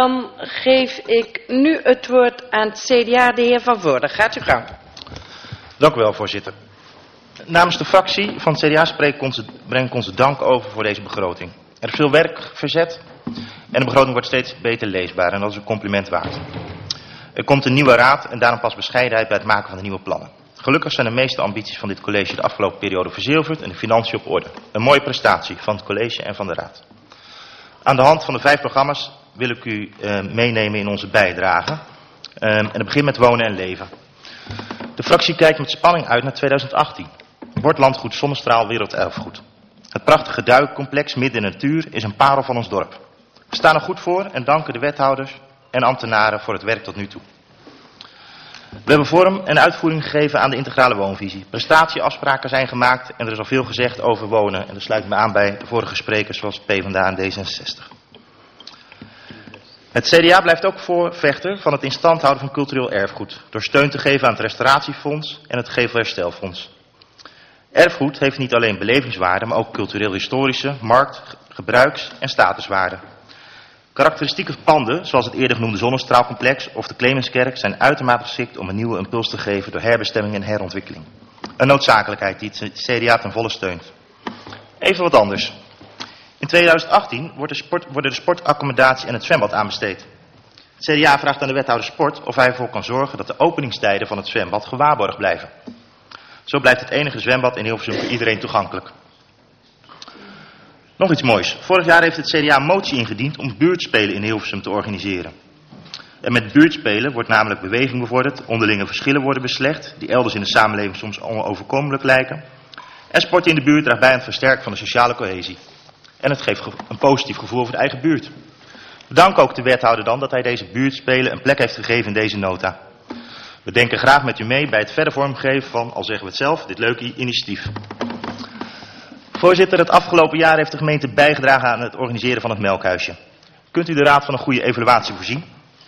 Dan geef ik nu het woord aan het CDA, de heer Van Voorde. Gaat u gang. Dank u wel, voorzitter. Namens de fractie van het CDA breng ik onze dank over voor deze begroting. Er is veel werk verzet en de begroting wordt steeds beter leesbaar en dat is een compliment waard. Er komt een nieuwe raad en daarom past bescheidenheid bij het maken van de nieuwe plannen. Gelukkig zijn de meeste ambities van dit college de afgelopen periode verzilverd en de financiën op orde. Een mooie prestatie van het college en van de raad. Aan de hand van de 5 programma's wil ik u meenemen in onze bijdrage. En dat begint met wonen en leven. De fractie kijkt met spanning uit naar 2018. Wordt landgoed Zonnestraal werelderfgoed. Het prachtige duikcomplex midden in de natuur is een parel van ons dorp. We staan er goed voor en danken de wethouders en ambtenaren voor het werk tot nu toe. We hebben vorm en uitvoering gegeven aan de integrale woonvisie. Prestatieafspraken zijn gemaakt en er is al veel gezegd over wonen. En dat sluit me aan bij de vorige sprekers zoals PvdA en D66. Het CDA blijft ook voorvechter van het in stand houden van cultureel erfgoed. Door steun te geven aan het restauratiefonds en het gevelherstelfonds. Erfgoed heeft niet alleen belevingswaarde, maar ook cultureel-historische, markt-, gebruiks- en statuswaarde. Karakteristieke panden, zoals het eerder genoemde Zonnestraalcomplex of de Clemenskerk, zijn uitermate geschikt om een nieuwe impuls te geven door herbestemming en herontwikkeling. Een noodzakelijkheid die het CDA ten volle steunt. Even wat anders. In 2018 worden de sportaccommodatie en het zwembad aanbesteed. Het CDA vraagt aan de wethouder sport of hij ervoor kan zorgen dat de openingstijden van het zwembad gewaarborgd blijven. Zo blijft het enige zwembad in Hilversum voor iedereen toegankelijk. Nog iets moois. Vorig jaar heeft het CDA een motie ingediend om buurtspelen in Hilversum te organiseren. En met buurtspelen wordt namelijk beweging bevorderd, onderlinge verschillen worden beslecht, die elders in de samenleving soms onoverkomelijk lijken. En sport in de buurt draagt bij aan het versterken van de sociale cohesie. En het geeft een positief gevoel voor de eigen buurt. We danken ook de wethouder dan dat hij deze buurtspelen een plek heeft gegeven in deze nota. We denken graag met u mee bij het verder vormgeven van, al zeggen we het zelf, dit leuke initiatief. Voorzitter, het afgelopen jaar heeft de gemeente bijgedragen aan het organiseren van het melkhuisje. Kunt u de raad van een goede evaluatie voorzien?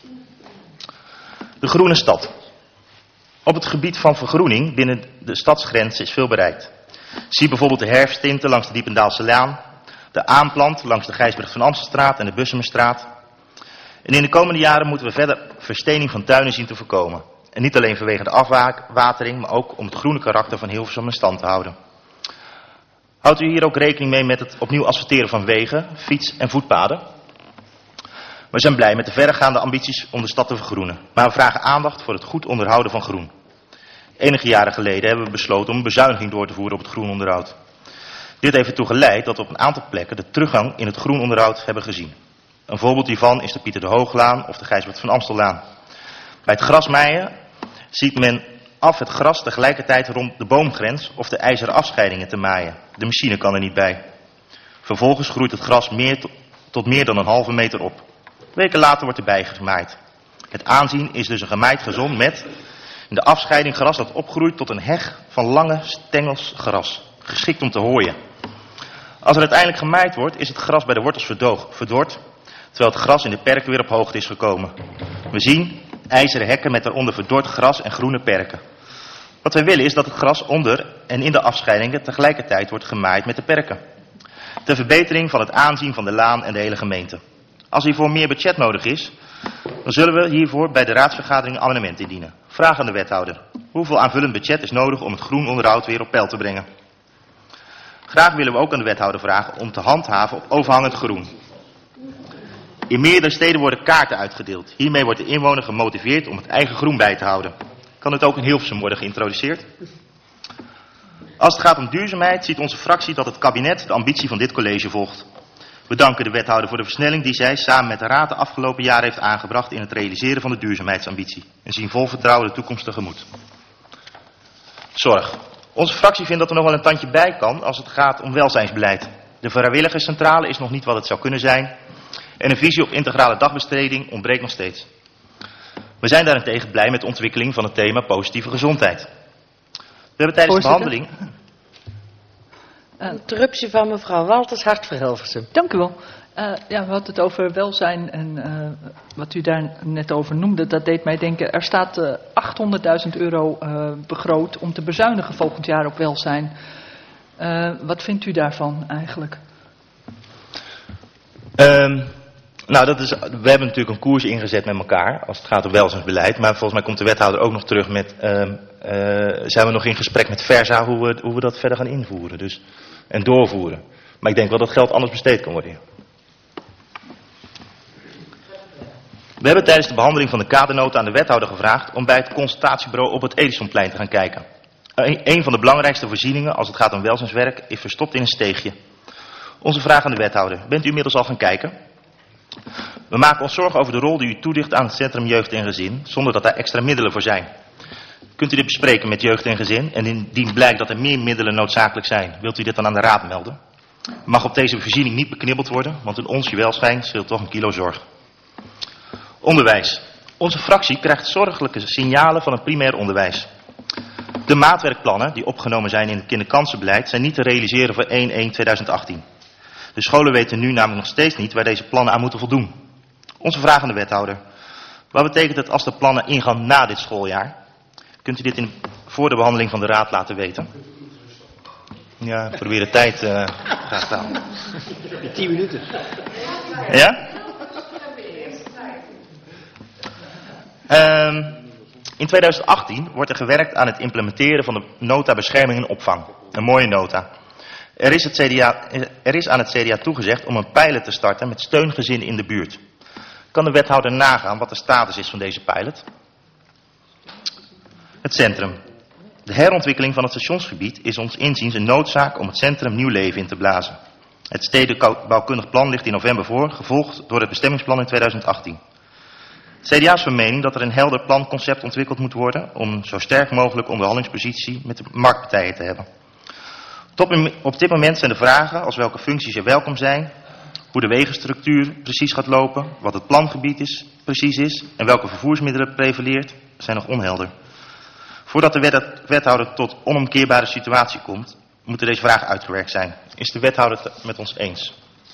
De groene stad. Op het gebied van vergroening binnen de stadsgrenzen is veel bereikt. Zie bijvoorbeeld de herfsttinten langs de Diependaalse Laan, de aanplant langs de Gijsbrecht van Amstelstraat en de Bussemerstraat. En in de komende jaren moeten we verder verstening van tuinen zien te voorkomen. En niet alleen vanwege de afwatering, maar ook om het groene karakter van Hilversum in stand te houden. Houdt u hier ook rekening mee met het opnieuw asfalteren van wegen, fiets- en voetpaden? We zijn blij met de verregaande ambities om de stad te vergroenen. Maar we vragen aandacht voor het goed onderhouden van groen. Enige jaren geleden hebben we besloten om een bezuiniging door te voeren op het groenonderhoud. Dit heeft ertoe geleid dat we op een aantal plekken de teruggang in het groenonderhoud hebben gezien. Een voorbeeld hiervan is de Pieter de Hooglaan of de Gijsbert van Amstellaan. Bij het grasmaaien ziet men af het gras tegelijkertijd rond de boomgrens of de ijzeren afscheidingen te maaien. De machine kan er niet bij. Vervolgens groeit het gras tot meer dan een halve meter op. Weken later wordt erbij gemaaid. Het aanzien is dus een gemaaid gazon met in de afscheiding gras dat opgroeit tot een heg van lange stengels gras. Geschikt om te hooien. Als er uiteindelijk gemaaid wordt, is het gras bij de wortels verdord, terwijl het gras in de perken weer op hoogte is gekomen. We zien ijzeren hekken met daaronder verdord gras en groene perken. Wat wij willen is dat het gras onder en in de afscheidingen tegelijkertijd wordt gemaaid met de perken. Ter verbetering van het aanzien van de laan en de hele gemeente. Als hiervoor meer budget nodig is, dan zullen we hiervoor bij de raadsvergadering een amendement indienen. Vraag aan de wethouder. Hoeveel aanvullend budget is nodig om het groenonderhoud weer op peil te brengen? Graag willen we ook aan de wethouder vragen om te handhaven op overhangend groen. In meerdere steden worden kaarten uitgedeeld. Hiermee wordt de inwoner gemotiveerd om het eigen groen bij te houden. Kan het ook in Hilversum worden geïntroduceerd? Als het gaat om duurzaamheid ziet onze fractie dat het kabinet de ambitie van dit college volgt. We danken de wethouder voor de versnelling die zij samen met de raad de afgelopen jaren heeft aangebracht in het realiseren van de duurzaamheidsambitie. En zien vol vertrouwen de toekomst tegemoet. Zorg. Onze fractie vindt dat er nog wel een tandje bij kan als het gaat om welzijnsbeleid. De vrijwilligerscentrale is nog niet wat het zou kunnen zijn. En een visie op integrale dagbesteding ontbreekt nog steeds. We zijn daarentegen blij met de ontwikkeling van het thema positieve gezondheid. We hebben tijdens de behandeling... Interruptie van mevrouw Walters, Hart voor Hilversum. Dank u wel. Ja, we hadden het over welzijn en wat u daar net over noemde, dat deed mij denken. Er staat €800.000 begroot om te bezuinigen volgend jaar op welzijn. Wat vindt u daarvan eigenlijk? Nou, we hebben natuurlijk een koers ingezet met elkaar als het gaat om welzijnsbeleid. Maar volgens mij komt de wethouder ook nog terug met, zijn we nog in gesprek met Versa hoe we dat verder gaan invoeren en doorvoeren. Maar ik denk wel dat geld anders besteed kan worden. We hebben tijdens de behandeling van de kadernota aan de wethouder gevraagd om bij het consultatiebureau op het Edisonplein te gaan kijken. Een van de belangrijkste voorzieningen als het gaat om welzijnswerk is verstopt in een steegje. Onze vraag aan de wethouder, bent u inmiddels al gaan kijken? We maken ons zorgen over de rol die u toedicht aan het Centrum Jeugd en Gezin, zonder dat daar extra middelen voor zijn. Kunt u dit bespreken met Jeugd en Gezin en indien blijkt dat er meer middelen noodzakelijk zijn, wilt u dit dan aan de raad melden? Mag op deze voorziening niet beknibbeld worden, want in ons welzijn scheelt toch een kilo zorg. Onderwijs. Onze fractie krijgt zorgelijke signalen van het primair onderwijs. De maatwerkplannen die opgenomen zijn in het kinderkansenbeleid zijn niet te realiseren voor 1/1/2018. De scholen weten nu namelijk nog steeds niet waar deze plannen aan moeten voldoen. Onze vraag aan de wethouder. Wat betekent het als de plannen ingaan na dit schooljaar? Kunt u dit voor de behandeling van de raad laten weten? Ja, probeer de tijd graag te houden. 10 minuten. Ja? In 2018 wordt er gewerkt aan het implementeren van de nota bescherming en opvang. Een mooie nota. Er is aan het CDA toegezegd om een pilot te starten met steungezinnen in de buurt. Kan de wethouder nagaan wat de status is van deze pilot? Het centrum. De herontwikkeling van het stationsgebied is ons inziens een noodzaak om het centrum nieuw leven in te blazen. Het stedenbouwkundig plan ligt in november voor, gevolgd door het bestemmingsplan in 2018. Het CDA is van mening dat er een helder planconcept ontwikkeld moet worden om zo sterk mogelijk onderhandelingspositie met de marktpartijen te hebben. Op dit moment zijn de vragen als welke functies er welkom zijn, hoe de wegenstructuur precies gaat lopen, wat het plangebied precies is en welke vervoersmiddelen prevaleert, zijn nog onhelder. Voordat de wethouder tot onomkeerbare situatie komt, moeten deze vragen uitgewerkt zijn. Is de wethouder het met ons eens?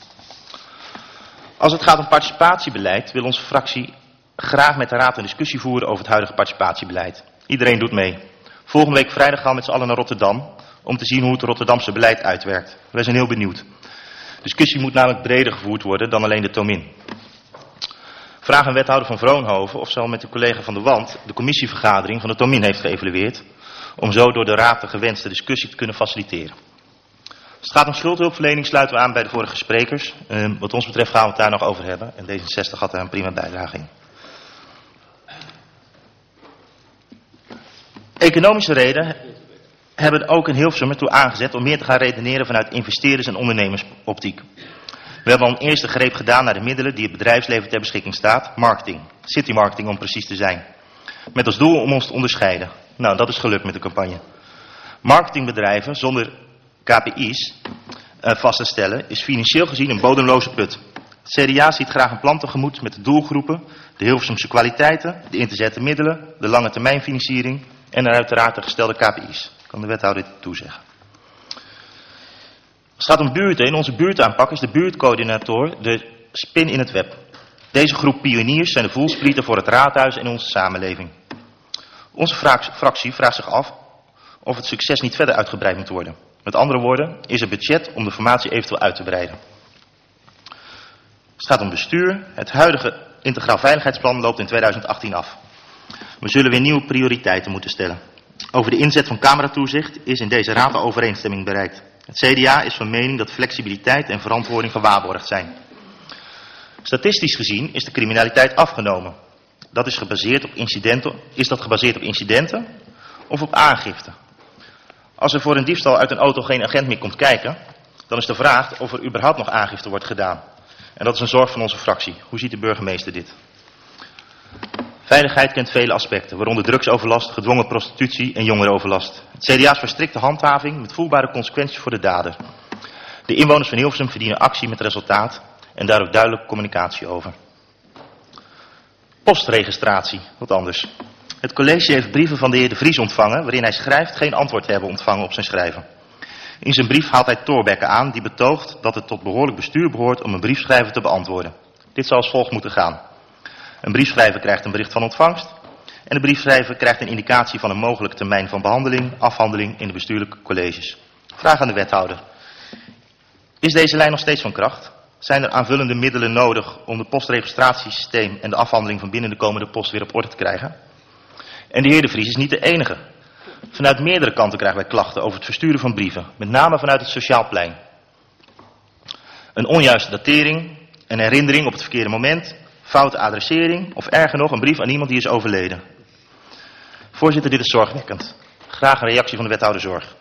Als het gaat om participatiebeleid wil onze fractie graag met de raad een discussie voeren over het huidige participatiebeleid. Iedereen doet mee. Volgende week vrijdag gaan we met z'n allen naar Rotterdam om te zien hoe het Rotterdamse beleid uitwerkt. Wij zijn heel benieuwd. De discussie moet namelijk breder gevoerd worden dan alleen de Tomin. Vraag aan wethouder van Vroonhoven of ze al met de collega van de Wand de commissievergadering van de Tomin heeft geëvalueerd om zo door de raad de gewenste discussie te kunnen faciliteren. Als het gaat om schuldhulpverlening sluiten we aan bij de vorige sprekers. Wat ons betreft gaan we het daar nog over hebben en D66 had daar een prima bijdrage in. Economische redenen hebben ook in Hilversum ertoe aangezet om meer te gaan redeneren vanuit investeerders- en ondernemersoptiek. We hebben al een eerste greep gedaan naar de middelen die het bedrijfsleven ter beschikking staat. Marketing. Citymarketing om precies te zijn. Met als doel om ons te onderscheiden. Nou, dat is gelukt met de campagne. Marketingbedrijven zonder KPI's vast te stellen is financieel gezien een bodemloze put. Het CDA ziet graag een plan tegemoet met de doelgroepen, de Hilversumse kwaliteiten, de in te zetten middelen, de lange termijn financiering en uiteraard de gestelde KPI's. Kan de wethouder dit toezeggen? Als het gaat om buurten, in onze buurtaanpak is de buurtcoördinator de spin in het web. Deze groep pioniers zijn de voelsprieten voor het raadhuis en onze samenleving. Onze fractie vraagt zich af of het succes niet verder uitgebreid moet worden. Met andere woorden, is er budget om de formatie eventueel uit te breiden. Het gaat om bestuur. Het huidige integraal veiligheidsplan loopt in 2018 af. We zullen weer nieuwe prioriteiten moeten stellen. Over de inzet van cameratoezicht is in deze raad al overeenstemming bereikt. Het CDA is van mening dat flexibiliteit en verantwoording gewaarborgd zijn. Statistisch gezien is de criminaliteit afgenomen. Dat is gebaseerd op incidenten. Is dat gebaseerd op incidenten of op aangifte? Als er voor een diefstal uit een auto geen agent meer komt kijken, dan is de vraag of er überhaupt nog aangifte wordt gedaan. En dat is een zorg van onze fractie. Hoe ziet de burgemeester dit? Veiligheid kent vele aspecten, waaronder drugsoverlast, gedwongen prostitutie en jongerenoverlast. Het CDA is voor strikte handhaving met voelbare consequenties voor de dader. De inwoners van Hilversum verdienen actie met resultaat en daar ook duidelijk communicatie over. Postregistratie, wat anders. Het college heeft brieven van de heer De Vries ontvangen waarin hij schrijft geen antwoord te hebben ontvangen op zijn schrijven. In zijn brief haalt hij Thorbecke aan die betoogt dat het tot behoorlijk bestuur behoort om een briefschrijver te beantwoorden. Dit zal als volgt moeten gaan. Een briefschrijver krijgt een bericht van ontvangst en de briefschrijver krijgt een indicatie van een mogelijke termijn van behandeling, afhandeling in de bestuurlijke colleges. Vraag aan de wethouder. Is deze lijn nog steeds van kracht? Zijn er aanvullende middelen nodig om het postregistratiesysteem en de afhandeling van binnen de komende post weer op orde te krijgen? En de heer De Vries is niet de enige. Vanuit meerdere kanten krijgen wij klachten over het versturen van brieven, met name vanuit het Sociaal Plein. Een onjuiste datering, een herinnering op het verkeerde moment, foute adressering of erger nog een brief aan iemand die is overleden. Voorzitter, dit is zorgwekkend. Graag een reactie van de wethouder Zorg.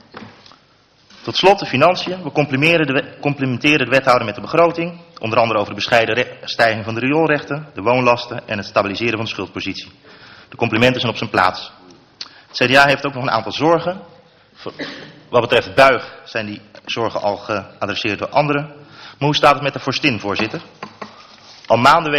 Tot slot de financiën. We complimenteren de wethouder met de begroting. Onder andere over de bescheiden stijging van de rioolrechten, de woonlasten en het stabiliseren van de schuldpositie. De complimenten zijn op zijn plaats. Het CDA heeft ook nog een aantal zorgen. Wat betreft Buig zijn die zorgen al geadresseerd door anderen. Maar hoe staat het met de vorstin, voorzitter? Al maanden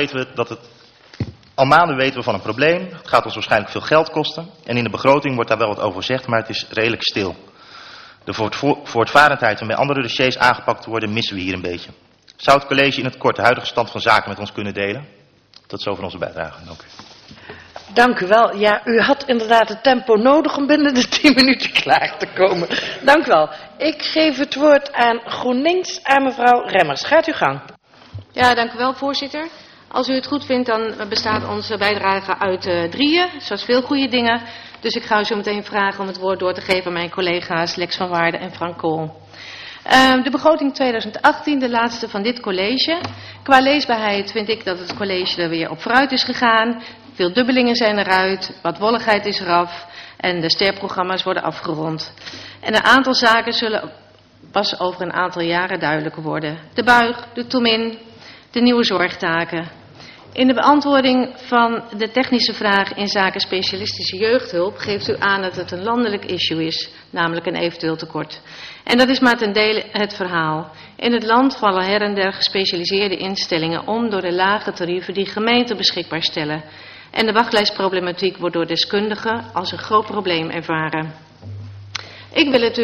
weten we van een probleem. Het gaat ons waarschijnlijk veel geld kosten. En in de begroting wordt daar wel wat over gezegd, maar het is redelijk stil. De voortvarendheid om bij andere dossiers aangepakt te worden missen we hier een beetje. Zou het college in het kort de huidige stand van zaken met ons kunnen delen? Tot zover onze bijdrage. Dank u. Dank u wel. Ja, u had inderdaad het tempo nodig om binnen de 10 minuten klaar te komen. Dank u wel. Ik geef het woord aan GroenLinks, aan mevrouw Remmers. Gaat uw gang. Ja, dank u wel, voorzitter. Als u het goed vindt, dan bestaat onze bijdrage uit 3, zoals veel goede dingen. Dus ik ga u zo meteen vragen om het woord door te geven aan mijn collega's Lex van Waarden en Frank Kool. De begroting 2018, de laatste van dit college. Qua leesbaarheid vind ik dat het college er weer op vooruit is gegaan. Veel dubbelingen zijn eruit, wat wolligheid is eraf en de sterprogramma's worden afgerond. En een aantal zaken zullen pas over een aantal jaren duidelijker worden. De Buig, de Tomin, de nieuwe zorgtaken. In de beantwoording van de technische vraag in zaken specialistische jeugdhulp geeft u aan dat het een landelijk issue is, namelijk een eventueel tekort. En dat is maar ten dele het verhaal. In het land vallen her en der gespecialiseerde instellingen om door de lage tarieven die gemeenten beschikbaar stellen. En de wachtlijstproblematiek wordt door deskundigen als een groot probleem ervaren. Ik wil het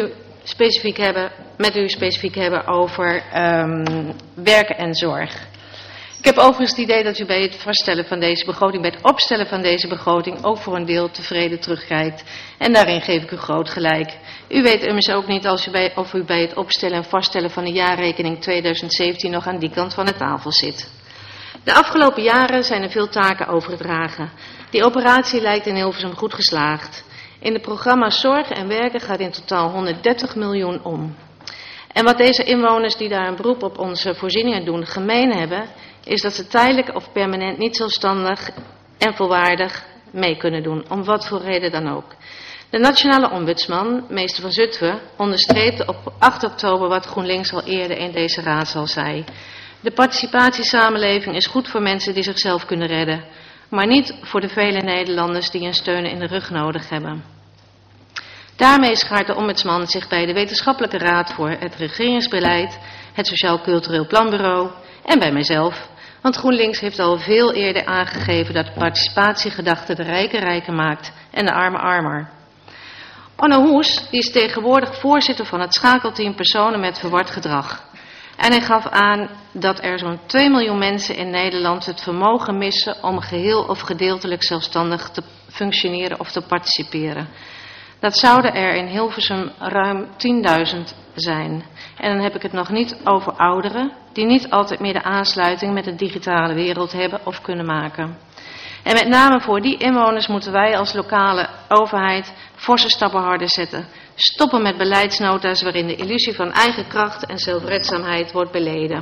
met u specifiek hebben over werken en zorg. Ik heb overigens het idee dat u bij het vaststellen van deze begroting, bij het opstellen van deze begroting, ook voor een deel tevreden terugkijkt. En daarin geef ik u groot gelijk. U weet immers ook niet of u bij het opstellen en vaststellen van de jaarrekening 2017 nog aan die kant van de tafel zit. De afgelopen jaren zijn er veel taken overgedragen. Die operatie lijkt in Hilversum goed geslaagd. In de programma's Zorg en Werken gaat in totaal 130 miljoen om. En wat deze inwoners die daar een beroep op onze voorzieningen doen gemeen hebben, is dat ze tijdelijk of permanent niet zelfstandig en volwaardig mee kunnen doen, om wat voor reden dan ook. De nationale ombudsman, meester van Zutphen, onderstreepte op 8 oktober wat GroenLinks al eerder in deze raadzaal zei. De participatiesamenleving is goed voor mensen die zichzelf kunnen redden, maar niet voor de vele Nederlanders die een steun in de rug nodig hebben. Daarmee schaart de ombudsman zich bij de Wetenschappelijke Raad voor het Regeringsbeleid, het Sociaal Cultureel Planbureau en bij mijzelf. Want GroenLinks heeft al veel eerder aangegeven dat de participatiegedachte de rijken rijker maakt en de armen armer. Onno Hoes, die is tegenwoordig voorzitter van het schakelteam personen met verward gedrag. En hij gaf aan dat er zo'n 2 miljoen mensen in Nederland het vermogen missen om geheel of gedeeltelijk zelfstandig te functioneren of te participeren. Dat zouden er in Hilversum ruim 10.000 zijn. En dan heb ik het nog niet over ouderen die niet altijd meer de aansluiting met de digitale wereld hebben of kunnen maken. En met name voor die inwoners moeten wij als lokale overheid forse stappen harder zetten. Stoppen met beleidsnota's waarin de illusie van eigen kracht en zelfredzaamheid wordt beleden.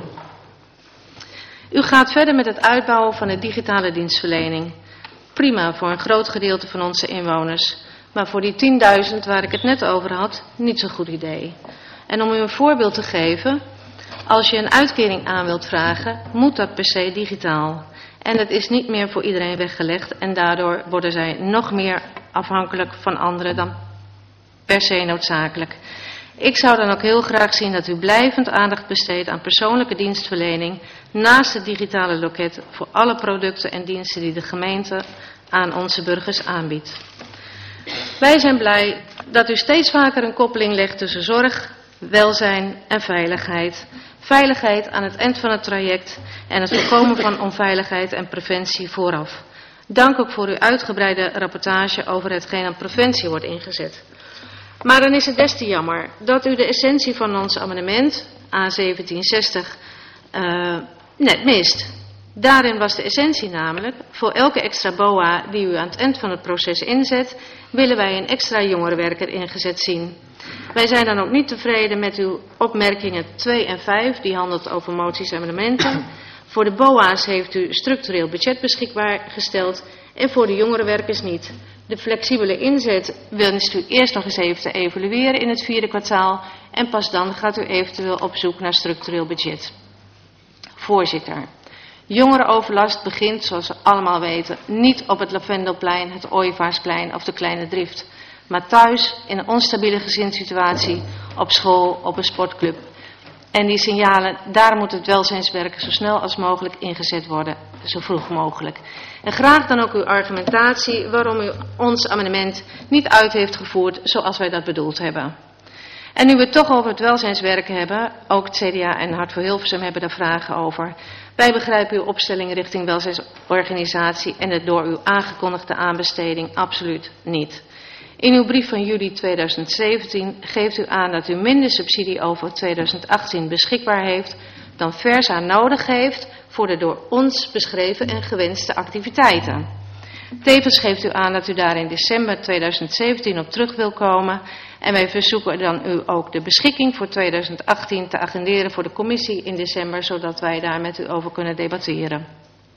U gaat verder met het uitbouwen van de digitale dienstverlening. Prima voor een groot gedeelte van onze inwoners. Maar voor die 10.000 waar ik het net over had, niet zo'n goed idee. En om u een voorbeeld te geven, als je een uitkering aan wilt vragen, moet dat per se digitaal. En het is niet meer voor iedereen weggelegd en daardoor worden zij nog meer afhankelijk van anderen dan per se noodzakelijk. Ik zou dan ook heel graag zien dat u blijvend aandacht besteedt aan persoonlijke dienstverlening naast het digitale loket voor alle producten en diensten die de gemeente aan onze burgers aanbiedt. Wij zijn blij dat u steeds vaker een koppeling legt tussen zorg, welzijn en veiligheid. Veiligheid aan het eind van het traject en het voorkomen van onveiligheid en preventie vooraf. Dank ook voor uw uitgebreide rapportage over hetgeen aan preventie wordt ingezet. Maar dan is het des te jammer dat u de essentie van ons amendement A1760 net mist. Daarin was de essentie namelijk, voor elke extra BOA die u aan het eind van het proces inzet, willen wij een extra jongerenwerker ingezet zien. Wij zijn dan ook niet tevreden met uw opmerkingen 2 en 5, die handelt over moties en amendementen. Voor de BOA's heeft u structureel budget beschikbaar gesteld en voor de jongerenwerkers niet. De flexibele inzet wenst u eerst nog eens even te evalueren in het 4e kwartaal en pas dan gaat u eventueel op zoek naar structureel budget. Voorzitter, jongerenoverlast begint, zoals we allemaal weten, niet op het Lavendelplein, het Ooievaarsplein of de Kleine Drift, maar thuis in een onstabiele gezinssituatie, op school, op een sportclub. En die signalen, daar moet het welzijnswerk zo snel als mogelijk ingezet worden, zo vroeg mogelijk. En graag dan ook uw argumentatie waarom u ons amendement niet uit heeft gevoerd zoals wij dat bedoeld hebben. En nu we het toch over het welzijnswerk hebben, ook het CDA en Hart voor Hilversum hebben daar vragen over. Wij begrijpen uw opstelling richting welzijnsorganisatie en de door u aangekondigde aanbesteding absoluut niet. In uw brief van juli 2017 geeft u aan dat u minder subsidie over 2018 beschikbaar heeft dan Versa nodig heeft voor de door ons beschreven en gewenste activiteiten. Tevens geeft u aan dat u daar in december 2017 op terug wil komen en wij verzoeken dan u ook de beschikking voor 2018 te agenderen voor de commissie in december, zodat wij daar met u over kunnen debatteren.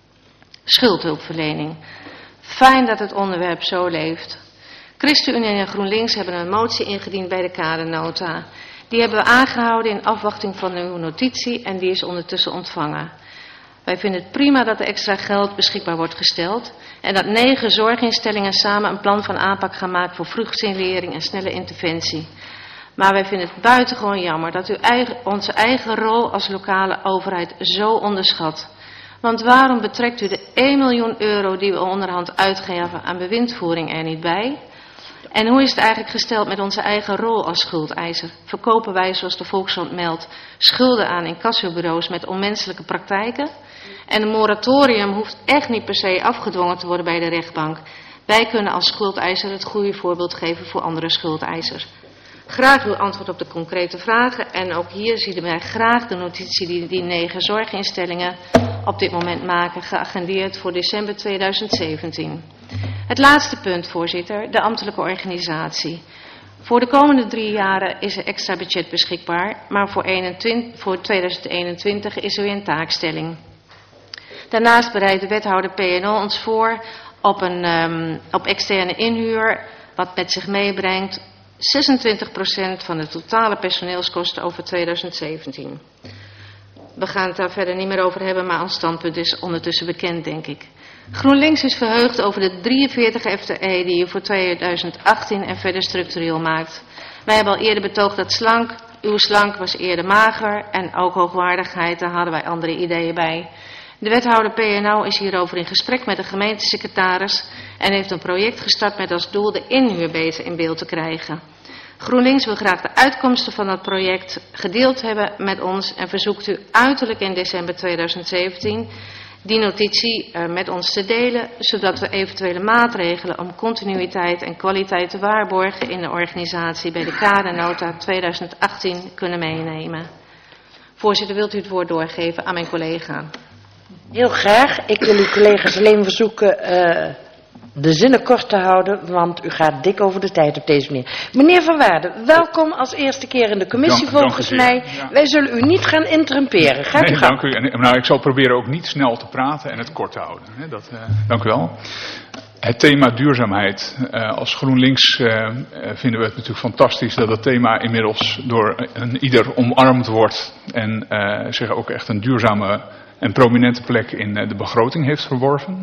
Schuldhulpverlening. Fijn dat het onderwerp zo leeft. ChristenUnie en GroenLinks hebben een motie ingediend bij de kadernota. Die hebben we aangehouden in afwachting van uw notitie en die is ondertussen ontvangen. Wij vinden het prima dat er extra geld beschikbaar wordt gesteld en dat 9 zorginstellingen samen een plan van aanpak gaan maken voor vroegsignalering en snelle interventie. Maar wij vinden het buitengewoon jammer dat u onze eigen rol als lokale overheid zo onderschat. Want waarom betrekt u de 1 miljoen euro die we onderhand uitgeven aan bewindvoering er niet bij? En hoe is het eigenlijk gesteld met onze eigen rol als schuldeiser? Verkopen wij, zoals de Volkskrant meldt, schulden aan incassobureaus met onmenselijke praktijken? En een moratorium hoeft echt niet per se afgedwongen te worden bij de rechtbank. Wij kunnen als schuldeiser het goede voorbeeld geven voor andere schuldeisers. Graag uw antwoord op de concrete vragen. En ook hier zien wij graag de notitie die die 9 zorginstellingen op dit moment maken, geagendeerd voor december 2017. Het laatste punt, voorzitter, de ambtelijke organisatie. Voor de komende 3 jaren is er extra budget beschikbaar, maar voor 2021 is er weer een taakstelling. Daarnaast bereidt de wethouder PNO ons voor op externe inhuur, wat met zich meebrengt 26% van de totale personeelskosten over 2017. We gaan het daar verder niet meer over hebben, maar ons standpunt is ondertussen bekend, denk ik. GroenLinks is verheugd over de 43 FTE die u voor 2018 en verder structureel maakt. Wij hebben al eerder betoogd dat uw slank was eerder mager en ook hoogwaardigheid, daar hadden wij andere ideeën bij. De wethouder PNO is hierover in gesprek met de gemeentesecretaris en heeft een project gestart met als doel de inhuur beter in beeld te krijgen. GroenLinks wil graag de uitkomsten van dat project gedeeld hebben met ons en verzoekt u uiterlijk in december 2017 die notitie met ons te delen, zodat we eventuele maatregelen om continuïteit en kwaliteit te waarborgen in de organisatie bij de kadernota 2018 kunnen meenemen. Voorzitter, wilt u het woord doorgeven aan mijn collega? Heel graag. Ik wil uw collega's alleen verzoeken de zinnen kort te houden, want u gaat dik over de tijd op deze manier. Meneer Van Waarden, welkom als eerste keer in de commissie volgens mij. Ja. Wij zullen u niet gaan interrumperen. Gaat u gang. Dank u. Nou, ik zal proberen ook niet snel te praten en het kort te houden. Dank u wel. Het thema duurzaamheid. Als GroenLinks vinden we het natuurlijk fantastisch dat het thema inmiddels door ieder omarmd wordt en zich ook echt een duurzame en prominente plek in de begroting heeft verworven.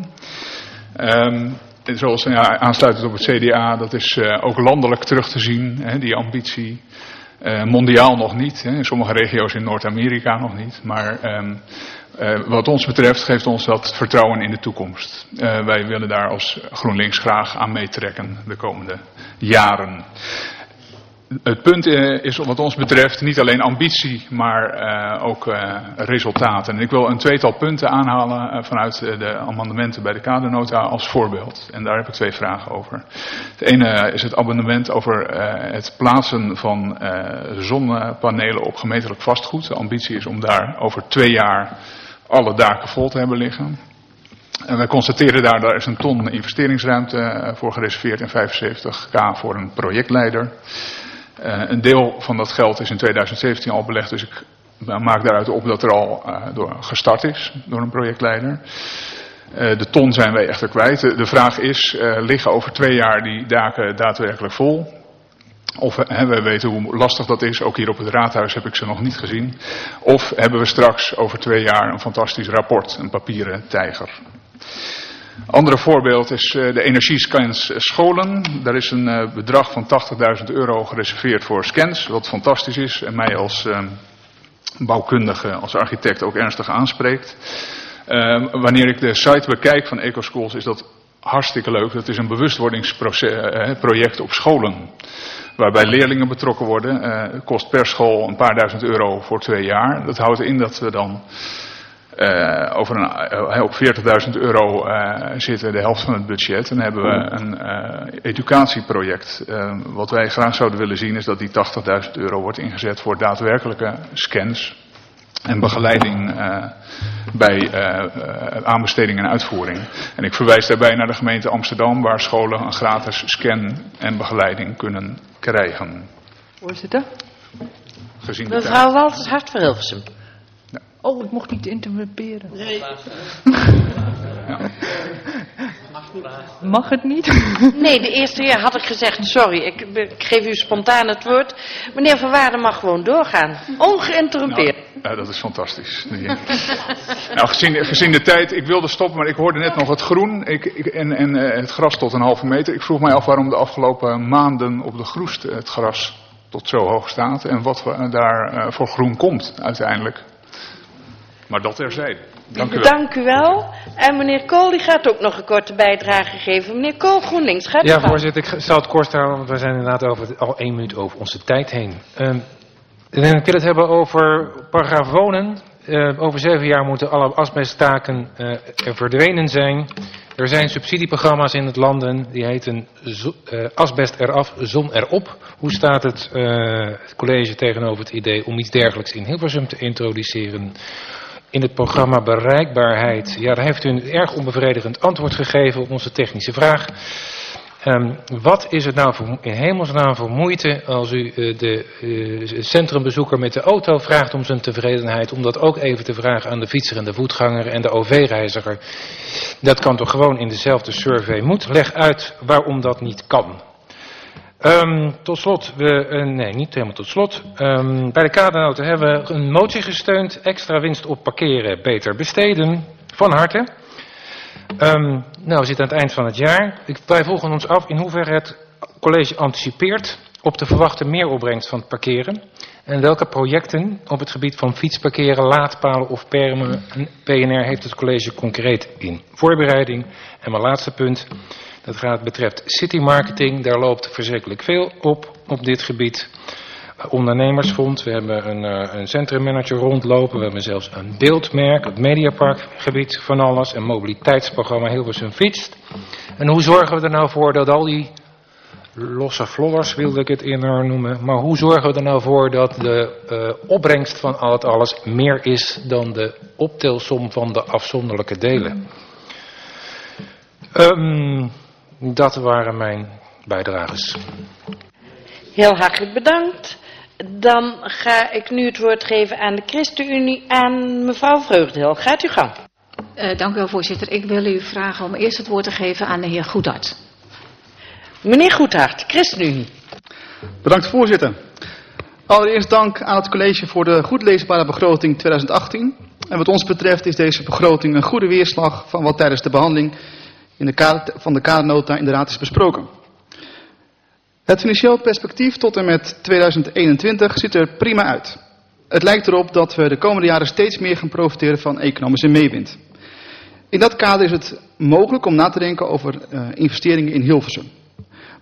Zoals aansluitend op het CDA, dat is ook landelijk terug te zien, die ambitie. Mondiaal nog niet, in sommige regio's in Noord-Amerika nog niet. Maar wat ons betreft geeft ons dat vertrouwen in de toekomst. Wij willen daar als GroenLinks graag aan meetrekken de komende jaren. Het punt is wat ons betreft niet alleen ambitie, maar ook resultaten. En ik wil een tweetal punten aanhalen vanuit de amendementen bij de kadernota als voorbeeld. En daar heb ik 2 vragen over. Het ene is het amendement over het plaatsen van zonnepanelen op gemeentelijk vastgoed. De ambitie is om daar over 2 jaar alle daken vol te hebben liggen. En wij constateren daar is een ton investeringsruimte voor gereserveerd en 75.000 voor een projectleider. Een deel van dat geld is in 2017 al belegd, dus ik maak daaruit op dat er al gestart is door een projectleider. De ton zijn wij echter kwijt. De vraag is, liggen over 2 jaar die daken daadwerkelijk vol? Of we weten hoe lastig dat is, ook hier op het raadhuis heb ik ze nog niet gezien. Of hebben we straks over 2 jaar een fantastisch rapport, een papieren tijger. Andere voorbeeld is de energiescans scholen. Daar is een bedrag van €80.000 gereserveerd voor scans, wat fantastisch is en mij als bouwkundige, als architect ook ernstig aanspreekt. Wanneer ik de site bekijk van EcoSchools is dat hartstikke leuk. Dat is een bewustwordingsproject op scholen. Waarbij leerlingen betrokken worden. Het kost per school een paar €1000 voor 2 jaar. Dat houdt in dat we dan op €40.000 zitten, de helft van het budget. En dan hebben we een educatieproject. Wat wij graag zouden willen zien is dat die €80.000 wordt ingezet voor daadwerkelijke scans en begeleiding bij aanbesteding en uitvoering. En ik verwijs daarbij naar de gemeente Amsterdam, waar scholen een gratis scan en begeleiding kunnen krijgen. Voorzitter. Gezien de Mevrouw Walters, Hart voor Hilversum. Oh, ik mocht niet interrumperen. Nee. Ja. Mag het niet? Nee, de eerste keer had ik gezegd, sorry, ik geef u spontaan het woord. Meneer Van Waarden mag gewoon doorgaan. Ongeïnterrumpeerd. Nou, dat is fantastisch. Nou, gezien de tijd, ik wilde stoppen, maar ik hoorde net nog het groen en het gras tot 1,5 meter. Ik vroeg mij af waarom de afgelopen maanden op de Groest het gras tot zo hoog staat. En wat daar voor groen komt uiteindelijk. Maar dat terzijde. Dank u wel. Dank u wel. En meneer Kool die gaat ook nog een korte bijdrage geven. Meneer Kool, GroenLinks, gaat u Ja, gang. voorzitter, ik zal het kort houden, want we zijn inderdaad al 1 minuut over onze tijd heen. Ik wil het hebben over paragraaf wonen. Over 7 jaar moeten alle asbesttaken verdwenen zijn. Er zijn subsidieprogramma's in het landen, die heten asbest eraf, zon erop. Hoe staat het college tegenover het idee om iets dergelijks in Hilversum te introduceren? In het programma bereikbaarheid, ja, daar heeft u een erg onbevredigend antwoord gegeven op onze technische vraag. Wat is het nou in hemelsnaam voor moeite als u de centrumbezoeker met de auto vraagt om zijn tevredenheid, om dat ook even te vragen aan de fietser en de voetganger en de OV-reiziger. Dat kan toch gewoon in dezelfde survey moeten. Leg uit waarom dat niet kan. Tot slot, niet helemaal tot slot. Bij de kadernota hebben we een motie gesteund. Extra winst op parkeren, beter besteden. Van harte. We zitten aan het eind van het jaar. Wij volgen ons af in hoeverre het college anticipeert op de verwachte meeropbrengst van het parkeren. En welke projecten op het gebied van fietsparkeren, laadpalen of PNR heeft het college concreet in voorbereiding. En mijn laatste punt. Dat betreft city marketing, daar loopt verschrikkelijk veel op dit gebied. Ondernemersfonds, we hebben een centrummanager rondlopen, we hebben zelfs een beeldmerk, het Mediaparkgebied van alles, een mobiliteitsprogramma Hilversum fietst. En hoe zorgen we er nou voor dat al die losse vlodders, wilde ik het eerder noemen, maar hoe zorgen we er nou voor dat de opbrengst van al het alles meer is dan de optelsom van de afzonderlijke delen? Dat waren mijn bijdrages. Heel hartelijk bedankt. Dan ga ik nu het woord geven aan de ChristenUnie, aan mevrouw Vreugdehil. Gaat u gang. Dank u wel, voorzitter. Ik wil u vragen om eerst het woord te geven aan de heer Goedhart. Meneer Goedhart, ChristenUnie. Bedankt, voorzitter. Allereerst dank aan het college voor de goed leesbare begroting 2018. En wat ons betreft is deze begroting een goede weerslag van wat tijdens de behandeling van de kadernota in de raad is besproken. Het financieel perspectief tot en met 2021 ziet er prima uit. Het lijkt erop dat we de komende jaren steeds meer gaan profiteren van economische meewind. In dat kader is het mogelijk om na te denken over investeringen in Hilversum.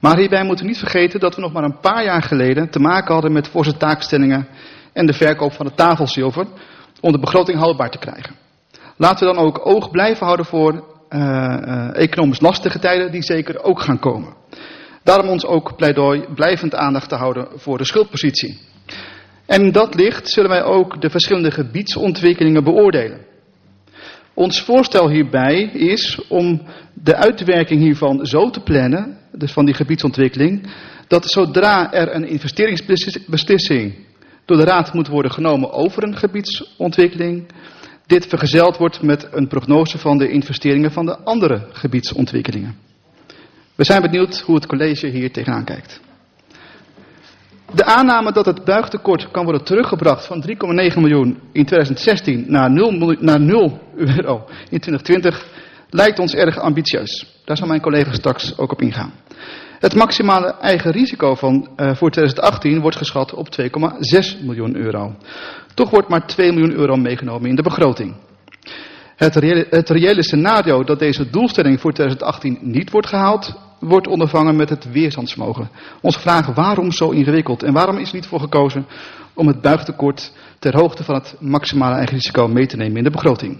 Maar hierbij moeten we niet vergeten dat we nog maar een paar jaar geleden te maken hadden met forse taakstellingen en de verkoop van het tafelzilver om de begroting houdbaar te krijgen. Laten we dan ook oog blijven houden voor economisch lastige tijden die zeker ook gaan komen. Daarom ons ook pleidooi blijvend aandacht te houden voor de schuldpositie. En in dat licht zullen wij ook de verschillende gebiedsontwikkelingen beoordelen. Ons voorstel hierbij is om de uitwerking hiervan zo te plannen, dus van die gebiedsontwikkeling, dat zodra er een investeringsbeslissing door de Raad moet worden genomen over een gebiedsontwikkeling, dit vergezeld wordt met een prognose van de investeringen van de andere gebiedsontwikkelingen. We zijn benieuwd hoe het college hier tegenaan kijkt. De aanname dat het buigtekort kan worden teruggebracht van 3,9 miljoen in 2016 naar 0 euro in 2020 lijkt ons erg ambitieus. Daar zal mijn collega straks ook op ingaan. Het maximale eigen risico voor 2018 wordt geschat op 2,6 miljoen euro. Toch wordt maar 2 miljoen euro meegenomen in de begroting. Het reële scenario dat deze doelstelling voor 2018 niet wordt gehaald, wordt ondervangen met het weerstandsvermogen. Onze vraag: waarom zo ingewikkeld en waarom is er niet voor gekozen om het buigtekort ter hoogte van het maximale eigen risico mee te nemen in de begroting?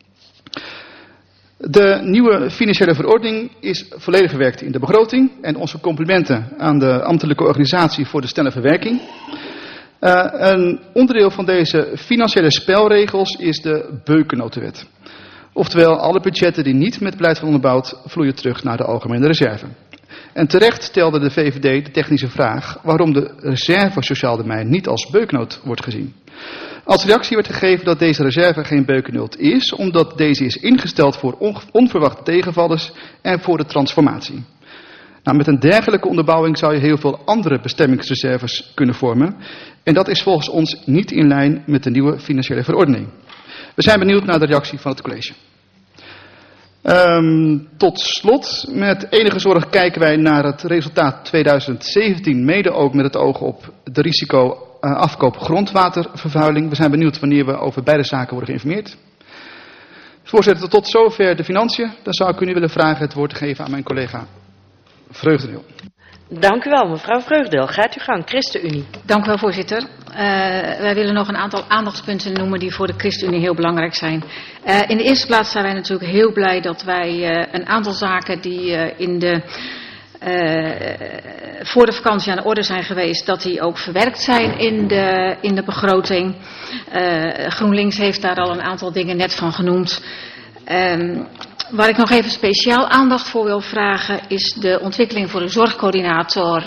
De nieuwe financiële verordening is volledig verwerkt in de begroting en onze complimenten aan de ambtelijke organisatie voor de snelle verwerking. Een onderdeel van deze financiële spelregels is de beukennotenwet. Oftewel, alle budgetten die niet met beleid worden onderbouwd vloeien terug naar de algemene reserve. En terecht stelde de VVD de technische vraag waarom de reserve sociaal domein niet als beukennoot wordt gezien. Als reactie werd gegeven dat deze reserve geen beukennoot is, omdat deze is ingesteld voor onverwachte tegenvallers en voor de transformatie. Nou, met een dergelijke onderbouwing zou je heel veel andere bestemmingsreserves kunnen vormen. En dat is volgens ons niet in lijn met de nieuwe financiële verordening. We zijn benieuwd naar de reactie van het college. Tot slot, met enige zorg kijken wij naar het resultaat 2017, mede ook met het oog op de risico afkoop grondwatervervuiling. We zijn benieuwd wanneer we over beide zaken worden geïnformeerd. Voorzitter, tot zover de financiën. Dan zou ik u nu willen vragen het woord te geven aan mijn collega Vreugdeneel. Dank u wel, mevrouw Vreugdeel. Gaat u gang, ChristenUnie. Dank u wel, voorzitter. Wij willen nog een aantal aandachtspunten noemen die voor de ChristenUnie heel belangrijk zijn. In de eerste plaats zijn wij natuurlijk heel blij dat wij een aantal zaken die voor de vakantie aan de orde zijn geweest, dat die ook verwerkt zijn in de begroting. GroenLinks heeft daar al een aantal dingen net van genoemd. Waar ik nog even speciaal aandacht voor wil vragen is de ontwikkeling voor de zorgcoördinator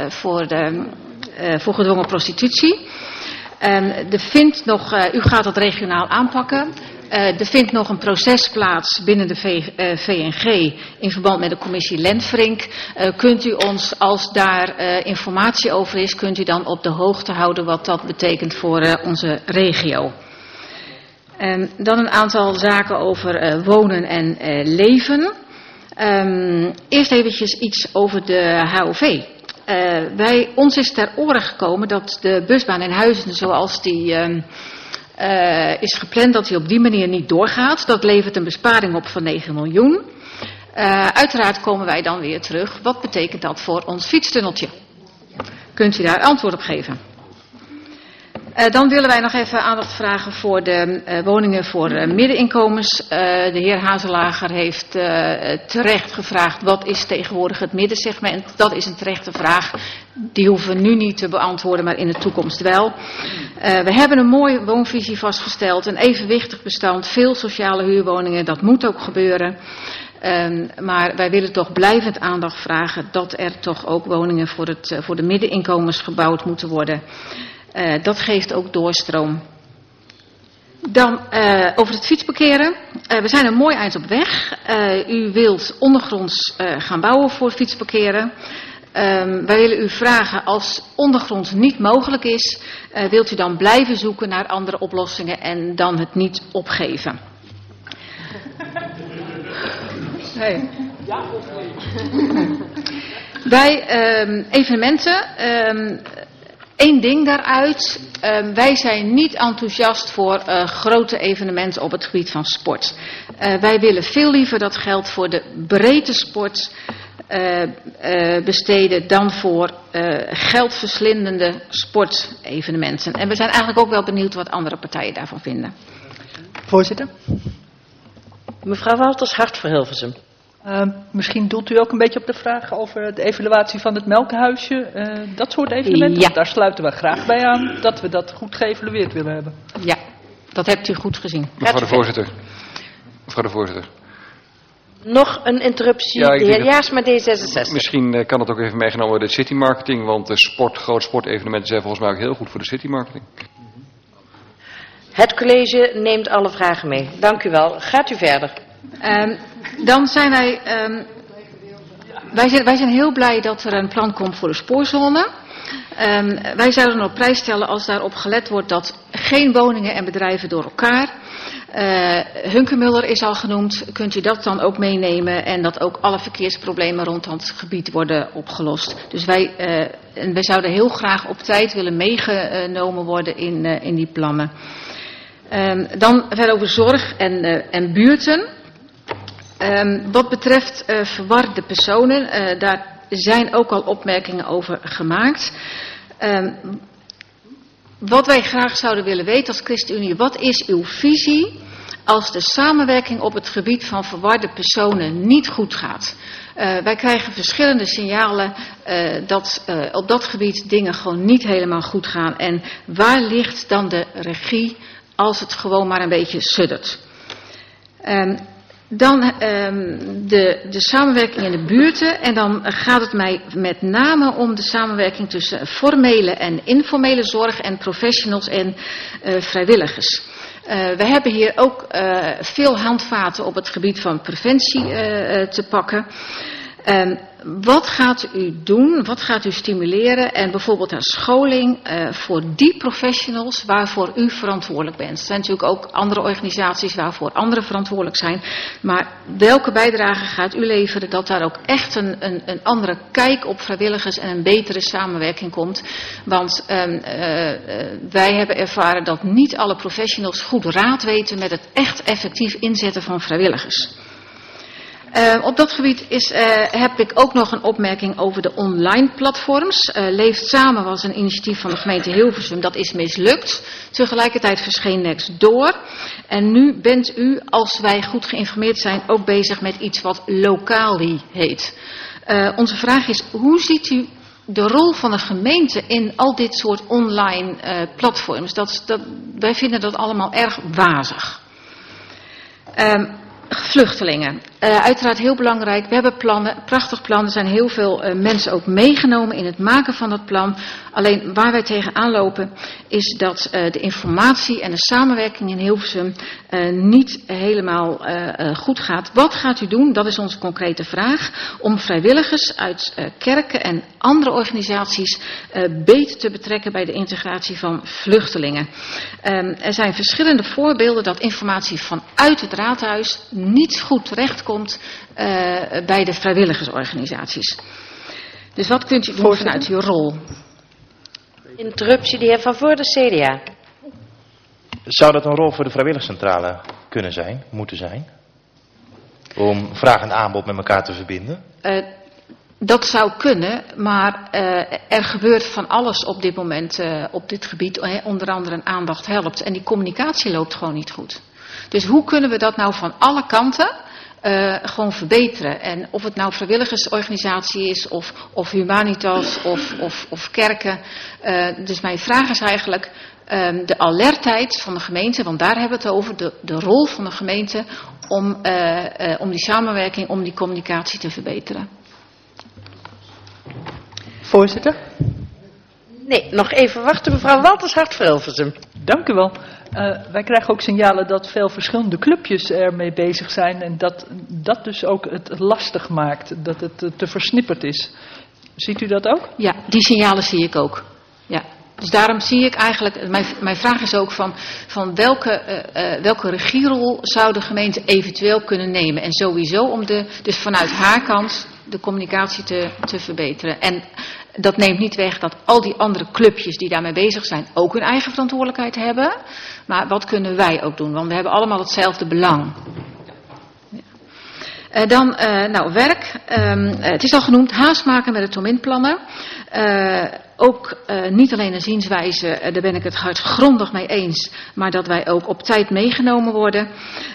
voor gedwongen prostitutie. Er vindt nog, u gaat dat regionaal aanpakken. Er vindt nog een proces plaats binnen de VNG in verband met de commissie Lentvering. Kunt u ons, als daar informatie over is, kunt u dan op de hoogte houden wat dat betekent voor onze regio. Dan een aantal zaken over wonen en leven. Eerst eventjes iets over de HOV. Ons is ter oren gekomen dat de busbaan in Huizen zoals die is gepland, dat die op die manier niet doorgaat. Dat levert een besparing op van 9 miljoen. Uiteraard komen wij dan weer terug. Wat betekent dat voor ons fietstunneltje? Kunt u daar antwoord op geven? Dan willen wij nog even aandacht vragen voor de woningen voor middeninkomens. De heer Hazelager heeft terecht gevraagd wat is tegenwoordig het middensegment. Dat is een terechte vraag. Die hoeven we nu niet te beantwoorden, maar in de toekomst wel. We hebben een mooie woonvisie vastgesteld. Een evenwichtig bestand, veel sociale huurwoningen. Dat moet ook gebeuren. Maar wij willen toch blijvend aandacht vragen dat er toch ook woningen voor de middeninkomens gebouwd moeten worden. Dat geeft ook doorstroom. Dan over het fietsparkeren. We zijn een mooi eind op weg. U wilt ondergronds gaan bouwen voor fietsparkeren. Wij willen u vragen, als ondergronds niet mogelijk is, wilt u dan blijven zoeken naar andere oplossingen en dan het niet opgeven? Nee. Bij evenementen. Eén ding daaruit, wij zijn niet enthousiast voor grote evenementen op het gebied van sport. Wij willen veel liever dat geld voor de breedte sport besteden dan voor geldverslindende sportevenementen. En we zijn eigenlijk ook wel benieuwd wat andere partijen daarvan vinden. Voorzitter. Mevrouw Walters, Hart voor Hilversum. Misschien doelt u ook een beetje op de vraag over de evaluatie van het melkhuisje. Dat soort evenementen. Ja. Daar sluiten we graag bij aan dat we dat goed geëvalueerd willen hebben. Ja, dat hebt u goed gezien. Mevrouw de voorzitter. Nog een interruptie, Ja, de heer Jaarsma, D66. Misschien kan het ook even meegenomen worden, de city marketing, want de grote sportevenementen zijn volgens mij ook heel goed voor de city marketing. Het college neemt alle vragen mee. Dank u wel. Gaat u verder. Dan zijn wij zijn heel blij dat er een plan komt voor de spoorzone. Wij zouden op prijs stellen als daarop gelet wordt dat geen woningen en bedrijven door elkaar. Hunkemuller is al genoemd. Kunt u dat dan ook meenemen en dat ook alle verkeersproblemen rond het gebied worden opgelost. Dus wij zouden heel graag op tijd willen meegenomen worden in die plannen. Dan verder over zorg en buurten. Wat betreft verwarde personen, daar zijn ook al opmerkingen over gemaakt. Wat wij graag zouden willen weten als ChristenUnie, wat is uw visie als de samenwerking op het gebied van verwarde personen niet goed gaat? Wij krijgen verschillende signalen dat op dat gebied dingen gewoon niet helemaal goed gaan. En waar ligt dan de regie als het gewoon maar een beetje suddert? Dan de samenwerking in de buurten. En dan gaat het mij met name om de samenwerking tussen formele en informele zorg en professionals en vrijwilligers. We hebben hier ook veel handvaten op het gebied van preventie te pakken. Wat gaat u doen, wat gaat u stimuleren en bijvoorbeeld een scholing voor die professionals waarvoor u verantwoordelijk bent. Er zijn natuurlijk ook andere organisaties waarvoor anderen verantwoordelijk zijn. Maar welke bijdrage gaat u leveren dat daar ook echt een andere kijk op vrijwilligers en een betere samenwerking komt. Want wij hebben ervaren dat niet alle professionals goed raad weten met het echt effectief inzetten van vrijwilligers. Op dat gebied heb ik ook nog een opmerking over de online platforms. Leeft Samen was een initiatief van de gemeente Hilversum. Dat is mislukt. Tegelijkertijd verscheen Next Door. En nu bent u, als wij goed geïnformeerd zijn, ook bezig met iets wat Lokalie heet. Onze vraag is, hoe ziet u de rol van de gemeente in al dit soort online platforms? Wij vinden dat allemaal erg wazig. Vluchtelingen. Uiteraard heel belangrijk. We hebben plannen, prachtig plan. Er zijn heel veel mensen ook meegenomen in het maken van dat plan. Alleen waar wij tegenaan lopen is dat de informatie en de samenwerking in Hilversum niet helemaal goed gaat. Wat gaat u doen? Dat is onze concrete vraag. Om vrijwilligers uit kerken en andere organisaties beter te betrekken bij de integratie van vluchtelingen. Er zijn verschillende voorbeelden dat informatie vanuit het raadhuis niet goed terechtkomt bij de vrijwilligersorganisaties. Dus wat kunt u doen vanuit uw rol? Interruptie, de heer Van Voorde, CDA. Zou dat een rol voor de vrijwilligerscentrale kunnen zijn, moeten zijn? Om vraag en aanbod met elkaar te verbinden? Dat zou kunnen, maar er gebeurt van alles op dit moment op dit gebied. Onder andere een aandacht helpt. En die communicatie loopt gewoon niet goed. Dus hoe kunnen we dat nou van alle kanten gewoon verbeteren? En of het nou vrijwilligersorganisatie is of Humanitas of kerken. Dus mijn vraag is eigenlijk de alertheid van de gemeente, want daar hebben we het over, de rol van de gemeente om die samenwerking, om die communicatie te verbeteren. Voorzitter. Nee, nog even wachten. Mevrouw Walters, Hart voor Hilversum. Dank u wel. Wij krijgen ook signalen dat veel verschillende clubjes ermee bezig zijn en dat dus ook het lastig maakt, dat het te versnipperd is. Ziet u dat ook? Ja, die signalen zie ik ook. Ja. Dus daarom zie ik eigenlijk, mijn vraag is ook van welke regierol zou de gemeente eventueel kunnen nemen. En sowieso om dus vanuit haar kant de communicatie te verbeteren. En dat neemt niet weg dat al die andere clubjes die daarmee bezig zijn ook hun eigen verantwoordelijkheid hebben. Maar wat kunnen wij ook doen? Want we hebben allemaal hetzelfde belang. Werk. Het is al genoemd, haast maken met de Tomin-plannen. Ook niet alleen een zienswijze, daar ben ik het hardgrondig mee eens, maar dat wij ook op tijd meegenomen worden.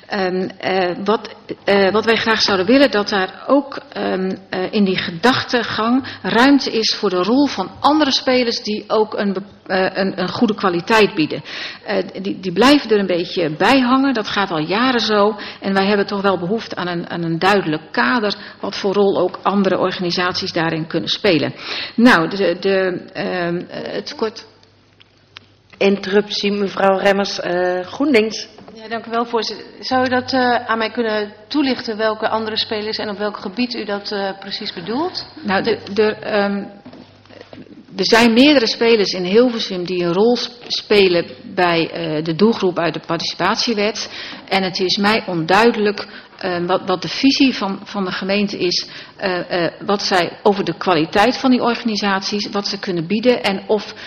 Wat wij graag zouden willen, dat daar ook in die gedachtegang ruimte is voor de rol van andere spelers die ook een goede kwaliteit bieden. Die blijven er een beetje bij hangen, dat gaat al jaren zo. En wij hebben toch wel behoefte aan een duidelijk kader, wat voor rol ook andere organisaties daarin kunnen spelen. Nou, het kort. Interruptie, mevrouw Remmers, GroenLinks. Ja, dank u wel, voorzitter. Zou u dat aan mij kunnen toelichten, welke andere spelers en op welk gebied u dat precies bedoelt? Nou, er zijn meerdere spelers in Hilversum die een rol spelen bij de doelgroep uit de participatiewet. En het is mij onduidelijk wat de visie van de gemeente is, wat zij over de kwaliteit van die organisaties, wat ze kunnen bieden en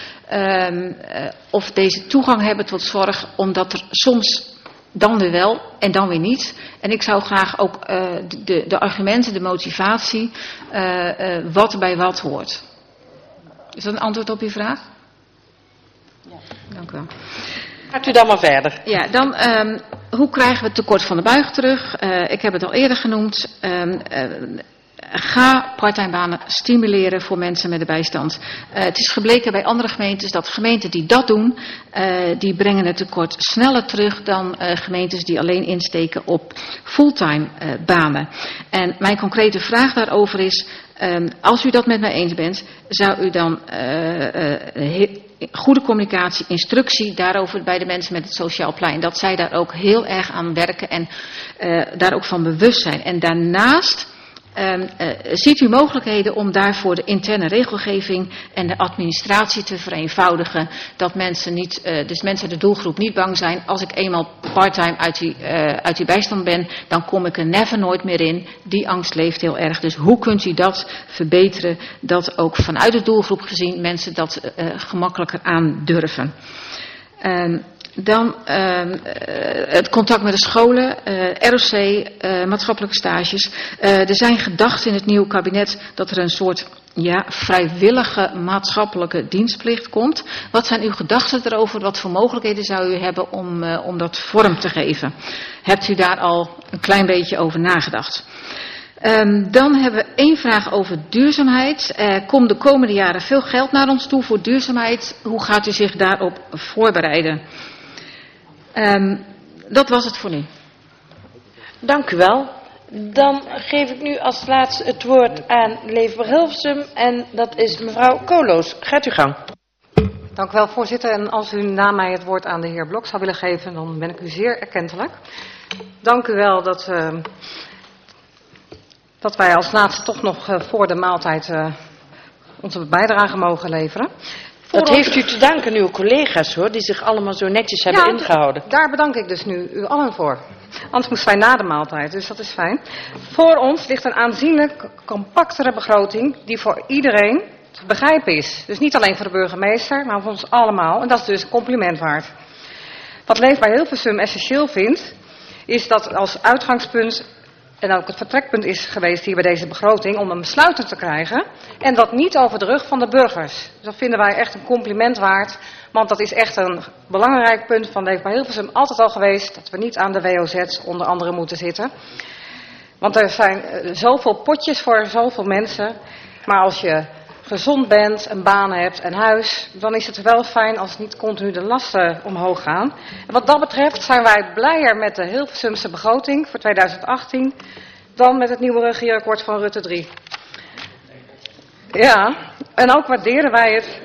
of deze toegang hebben tot zorg, omdat er soms dan weer wel en dan weer niet. En ik zou graag ook de argumenten, de motivatie, wat bij wat hoort. Is dat een antwoord op uw vraag? Ja. Dank u wel. Gaat u dan maar verder. Ja, dan hoe krijgen we het tekort van de buig terug? Ik heb het al eerder genoemd. Ga parttime banen stimuleren voor mensen met de bijstand. Het is gebleken bij andere gemeentes dat gemeenten die dat doen, die brengen het tekort sneller terug dan gemeentes die alleen insteken op fulltime banen. En mijn concrete vraag daarover is, als u dat met mij eens bent, zou u dan goede communicatie, instructie daarover bij de mensen met het sociaal plein, dat zij daar ook heel erg aan werken en daar ook van bewust zijn. En daarnaast ziet u mogelijkheden om daarvoor de interne regelgeving en de administratie te vereenvoudigen, dat mensen niet, dus mensen de doelgroep niet bang zijn, als ik eenmaal parttime uit die bijstand ben, dan kom ik er never nooit meer in. Die angst leeft heel erg. Dus hoe kunt u dat verbeteren, dat ook vanuit de doelgroep gezien mensen dat gemakkelijker aandurven. Dan het contact met de scholen, ROC, maatschappelijke stages. Er zijn gedachten in het nieuwe kabinet dat er een soort vrijwillige maatschappelijke dienstplicht komt. Wat zijn uw gedachten erover? Wat voor mogelijkheden zou u hebben om dat vorm te geven? Hebt u daar al een klein beetje over nagedacht? Dan hebben we één vraag over duurzaamheid. Er komt de komende jaren veel geld naar ons toe voor duurzaamheid. Hoe gaat u zich daarop voorbereiden? Dat was het voor nu. Dank u wel. Dan geef ik nu als laatste het woord aan Leefbaar Hilversum en dat is mevrouw Koolhoos. Gaat u gang. Dank u wel, voorzitter. En als u na mij het woord aan de heer Blok zou willen geven, dan ben ik u zeer erkentelijk. Dank u wel dat wij als laatste toch nog voor de maaltijd onze bijdrage mogen leveren. Dat heeft u te danken uw collega's hoor, die zich allemaal zo netjes hebben ingehouden. Daar bedank ik dus nu u allen voor. Anders moesten wij na de maaltijd, dus dat is fijn. Voor ons ligt een aanzienlijk compactere begroting die voor iedereen te begrijpen is. Dus niet alleen voor de burgemeester, maar voor ons allemaal. En dat is dus een compliment waard. Wat Leefbaar Hilversum essentieel vindt, is dat als uitgangspunt en ook het vertrekpunt is geweest hier bij deze begroting om een besluit te krijgen. En dat niet over de rug van de burgers. Dus dat vinden wij echt een compliment waard. Want dat is echt een belangrijk punt van Leefbaar Hilversum altijd al geweest. Dat we niet aan de WOZ onder andere moeten zitten. Want er zijn zoveel potjes voor zoveel mensen. Maar als je gezond bent, een baan hebt en huis, dan is het wel fijn als niet continu de lasten omhoog gaan. En wat dat betreft zijn wij blijer met de Hilversumse begroting voor 2018 dan met het nieuwe regeerakkoord van Rutte 3. Ja, en ook waarderen wij het.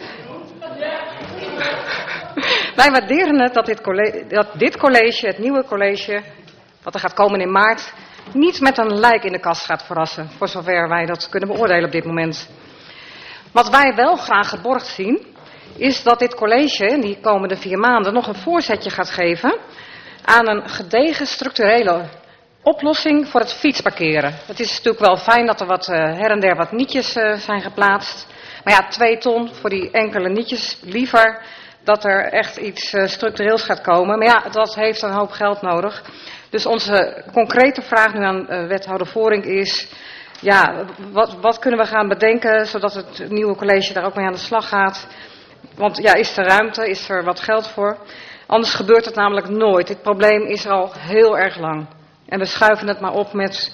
Wij waarderen het dat dit college, het nieuwe college, wat er gaat komen in maart, niet met een lijk in de kast gaat verrassen, voor zover wij dat kunnen beoordelen op dit moment. Wat wij wel graag geborgd zien, is dat dit college in die komende 4 maanden nog een voorzetje gaat geven aan een gedegen structurele oplossing voor het fietsparkeren. Het is natuurlijk wel fijn dat er her en der wat nietjes zijn geplaatst. Maar ja, 2 ton voor die enkele nietjes, liever dat er echt iets structureels gaat komen. Maar ja, dat heeft een hoop geld nodig. Dus onze concrete vraag nu aan wethouder Voorink is, ja, wat kunnen we gaan bedenken zodat het nieuwe college daar ook mee aan de slag gaat? Want ja, is er ruimte, is er wat geld voor? Anders gebeurt het namelijk nooit. Dit probleem is er al heel erg lang. En we schuiven het maar op met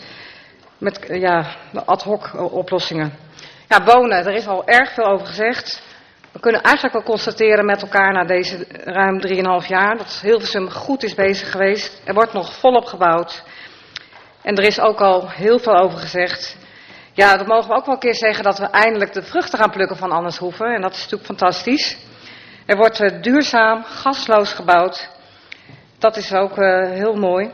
ad hoc oplossingen. Ja, wonen, er is al erg veel over gezegd. We kunnen eigenlijk wel constateren met elkaar na deze ruim 3,5 jaar dat Hilversum goed is bezig geweest. Er wordt nog volop gebouwd. En er is ook al heel veel over gezegd. Ja, dan mogen we ook wel een keer zeggen dat we eindelijk de vruchten gaan plukken van Andershoeven. En dat is natuurlijk fantastisch. Er wordt duurzaam, gasloos gebouwd. Dat is ook heel mooi.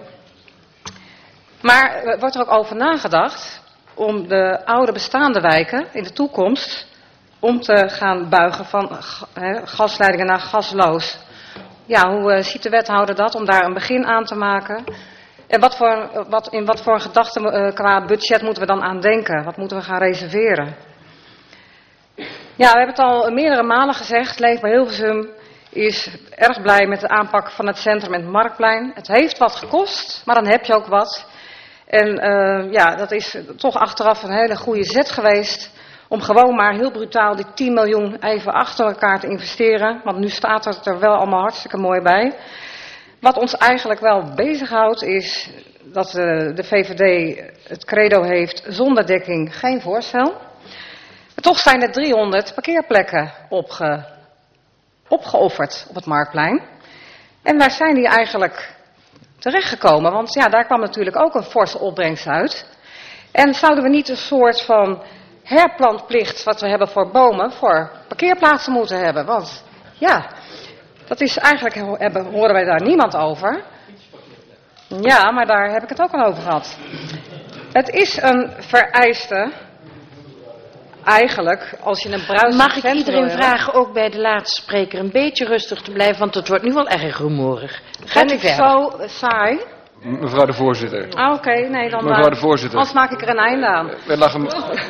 Maar wordt er ook over nagedacht om de oude bestaande wijken in de toekomst om te gaan buigen van gasleidingen naar gasloos. Ja, hoe ziet de wethouder dat om daar een begin aan te maken? En in wat voor gedachten qua budget moeten we dan aan denken? Wat moeten we gaan reserveren? Ja, we hebben het al meerdere malen gezegd. Leefbaar Hilversum is erg blij met de aanpak van het centrum en het Marktplein. Het heeft wat gekost, maar dan heb je ook wat. En dat is toch achteraf een hele goede zet geweest om gewoon maar heel brutaal die 10 miljoen even achter elkaar te investeren. Want nu staat het er wel allemaal hartstikke mooi bij. Wat ons eigenlijk wel bezighoudt is dat de VVD het credo heeft zonder dekking geen voorstel. Maar toch zijn er 300 parkeerplekken opgeofferd op het Marktplein. En waar zijn die eigenlijk terechtgekomen? Want ja, daar kwam natuurlijk ook een forse opbrengst uit. En zouden we niet een soort van herplantplicht wat we hebben voor bomen, voor parkeerplaatsen moeten hebben? Want ja, dat is eigenlijk, horen wij daar niemand over. Ja, maar daar heb ik het ook al over gehad. Het is een vereiste, eigenlijk, als je een bruisend Mag ik iedereen vragen, ook bij de laatste spreker, een beetje rustig te blijven, want het wordt nu wel erg rumoerig. Gaat u verder. Zo saai? Mevrouw de voorzitter. Ah, oké, nee, dan Mevrouw de voorzitter. anders maak ik er een einde aan. We lachen...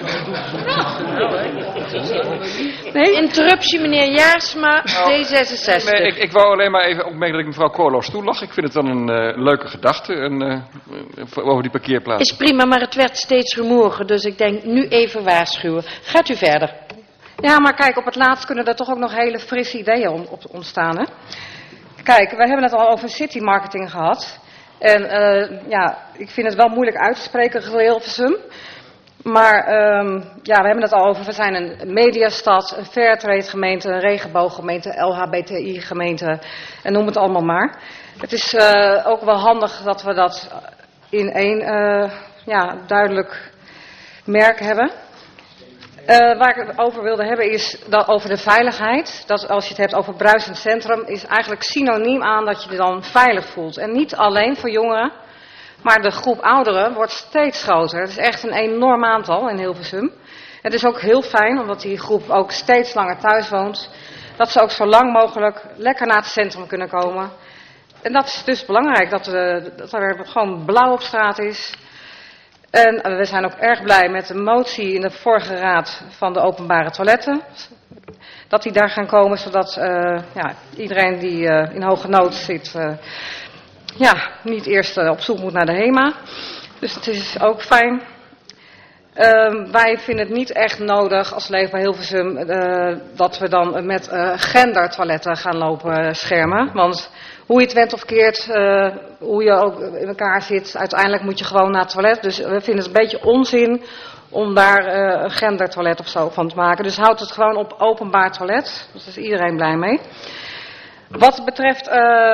Nee? Interruptie, meneer Jaarsma, D66. Nee, ik wou alleen maar even opmerken dat ik mevrouw Koolhof toelach. Ik vind het dan een leuke gedachte over die parkeerplaats. Is prima, maar het werd steeds rumoeriger, dus ik denk nu even waarschuwen. Gaat u verder. Ja, maar kijk, op het laatst kunnen er toch ook nog hele frisse ideeën ontstaan, hè? Kijk, we hebben het al over city marketing gehad. En ik vind het wel moeilijk uit te spreken, Hilversum. Maar we hebben het al over, we zijn een mediastad, een fairtrade gemeente, een regenbooggemeente, LHBTI gemeente en noem het allemaal maar. Het is ook wel handig dat we dat in één duidelijk merk hebben. Waar ik het over wilde hebben is over de veiligheid. Dat als je het hebt over bruisend centrum is eigenlijk synoniem aan dat je je dan veilig voelt. En niet alleen voor jongeren, maar de groep ouderen wordt steeds groter. Het is echt een enorm aantal in Hilversum. Het is ook heel fijn, omdat die groep ook steeds langer thuis woont, dat ze ook zo lang mogelijk lekker naar het centrum kunnen komen. En dat is dus belangrijk, dat er gewoon blauw op straat is. En we zijn ook erg blij met de motie in de vorige raad van de openbare toiletten. Dat die daar gaan komen, zodat iedereen die in hoge nood zit, niet eerst op zoek moet naar de HEMA. Dus dat is ook fijn. Wij vinden het niet echt nodig als Leefbaar Hilversum dat we dan met gendertoiletten gaan lopen schermen. Want hoe je het went of keert, hoe je ook in elkaar zit, uiteindelijk moet je gewoon naar het toilet. Dus we vinden het een beetje onzin om daar een gendertoilet of zo van te maken. Dus houd het gewoon op openbaar toilet. Daar is iedereen blij mee. Wat betreft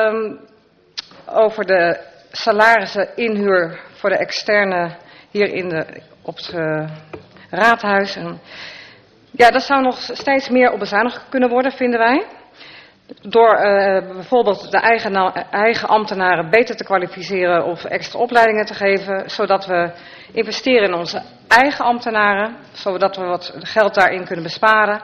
over de salarissen inhuur voor de externe hier op het raadhuis. Dat zou nog steeds meer op bezuinigd kunnen worden, vinden wij. Door bijvoorbeeld de eigen ambtenaren beter te kwalificeren of extra opleidingen te geven, zodat we investeren in onze eigen ambtenaren, zodat we wat geld daarin kunnen besparen.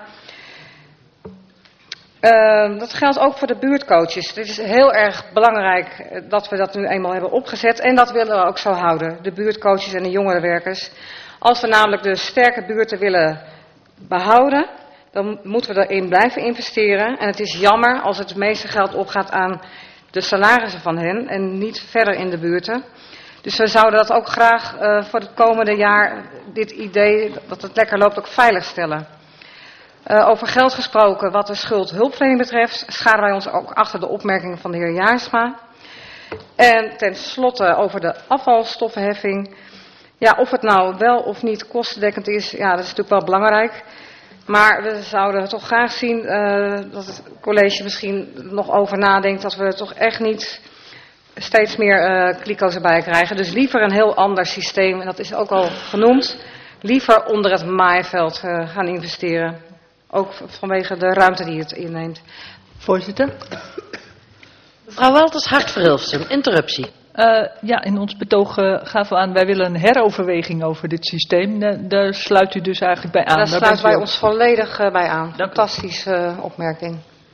Dat geldt ook voor de buurtcoaches. Het is heel erg belangrijk dat we dat nu eenmaal hebben opgezet en dat willen we ook zo houden, de buurtcoaches en de jongerenwerkers. Als we namelijk de sterke buurten willen behouden, dan moeten we erin blijven investeren. En het is jammer als het meeste geld opgaat aan de salarissen van hen en niet verder in de buurten. Dus we zouden dat ook graag voor het komende jaar, dit idee dat het lekker loopt, ook veilig stellen. Over geld gesproken, wat de schuldhulpverlening betreft, scharen wij ons ook achter de opmerkingen van de heer Jaarsma. En tenslotte over de afvalstoffenheffing. Ja, of het nou wel of niet kostendekkend is, ja, dat is natuurlijk wel belangrijk. Maar we zouden toch graag zien dat het college misschien nog over nadenkt dat we toch echt niet steeds meer kliko's erbij krijgen. Dus liever een heel ander systeem, en dat is ook al genoemd, liever onder het maaiveld gaan investeren. Ook vanwege de ruimte die het inneemt. Voorzitter. Mevrouw Walters, Hart voor Hilversum. Interruptie. Ja, in ons betoog gaven we aan, wij willen een heroverweging over dit systeem. Daar sluit u dus eigenlijk bij aan. Daar sluiten wij ons volledig bij aan. Fantastische opmerking.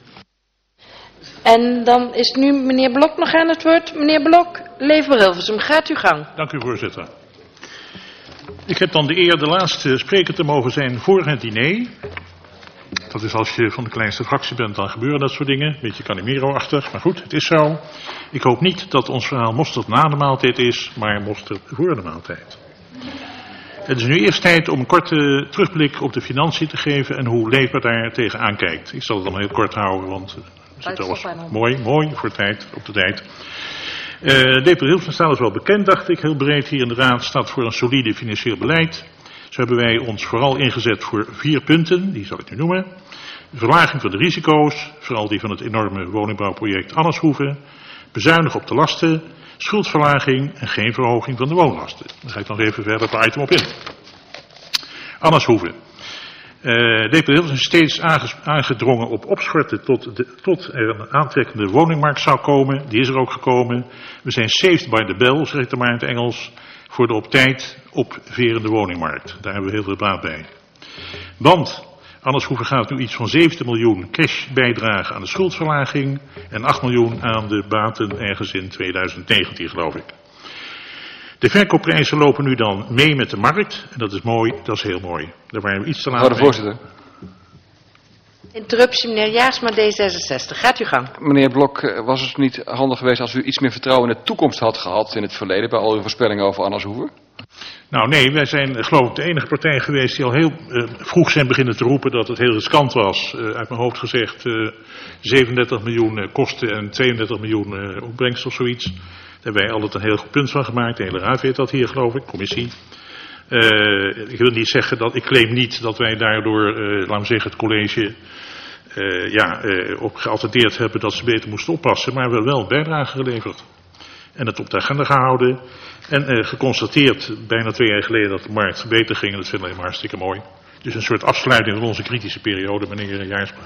En dan is nu meneer Blok nog aan het woord. Meneer Blok, Leefbaar Hilversum, gaat uw gang. Dank u, voorzitter. Ik heb dan de eer de laatste spreker te mogen zijn voor het diner. Dat is als je van de kleinste fractie bent, dan gebeuren dat soort dingen. Een beetje Calimero-achtig, maar goed, het is zo. Ik hoop niet dat ons verhaal mosterd na de maaltijd is, maar mosterd voor de maaltijd. Het is nu eerst tijd om een korte terugblik op de financiën te geven en hoe Leefbaar daar tegenaan kijkt. Ik zal het dan heel kort houden, want we zitten al mooi voor tijd, op de tijd. Leefbaar Hilversum staat is wel bekend, dacht ik, heel breed hier in de raad, staat voor een solide financieel beleid. Zo hebben wij ons vooral ingezet voor 4 punten, die zal ik nu noemen. De verlaging van de risico's, vooral die van het enorme woningbouwproject Annershoeve. Bezuinigen op de lasten, schuldverlaging en geen verhoging van de woonlasten. Daar ga ik dan even verder per item op in. Annershoeve. Leefbaar Hilversum is steeds aangedrongen op opschorten tot er een aantrekkende woningmarkt zou komen. Die is er ook gekomen. We zijn saved by the bell, zeg ik dan maar in het Engels, voor de op tijd opverende woningmarkt. Daar hebben we heel veel baat bij. Want Annershoeve gaat nu iets van 17 miljoen cash bijdragen aan de schuldverlaging en 8 miljoen aan de baten ergens in 2019, geloof ik. De verkoopprijzen lopen nu dan mee met de markt. En dat is mooi, dat is heel mooi. Daar waren we iets te laat Mevrouw de voorzitter. Interruptie, meneer Jaarsma, D66. Gaat u gang. Meneer Blok, was het niet handig geweest als u iets meer vertrouwen in de toekomst had gehad in het verleden bij al uw voorspellingen over Annershoeve? Nou nee, wij zijn geloof ik de enige partij geweest die al heel vroeg zijn beginnen te roepen dat het heel riskant was. Uit mijn hoofd gezegd 37 miljoen kosten en 32 miljoen opbrengst of zoiets. Daar hebben wij altijd een heel goed punt van gemaakt. De hele raad weet dat hier, geloof ik, commissie. Ik wil niet zeggen dat, ik claim niet dat wij daardoor, laten we zeggen, het college op geattendeerd hebben dat ze beter moesten oppassen. Maar we hebben wel bijdrage geleverd. En het op de agenda gehouden. En geconstateerd bijna 2 jaar geleden dat de markt beter ging. En dat vinden we helemaal hartstikke mooi. Dus een soort afsluiting van onze kritische periode, meneer Jaarsma.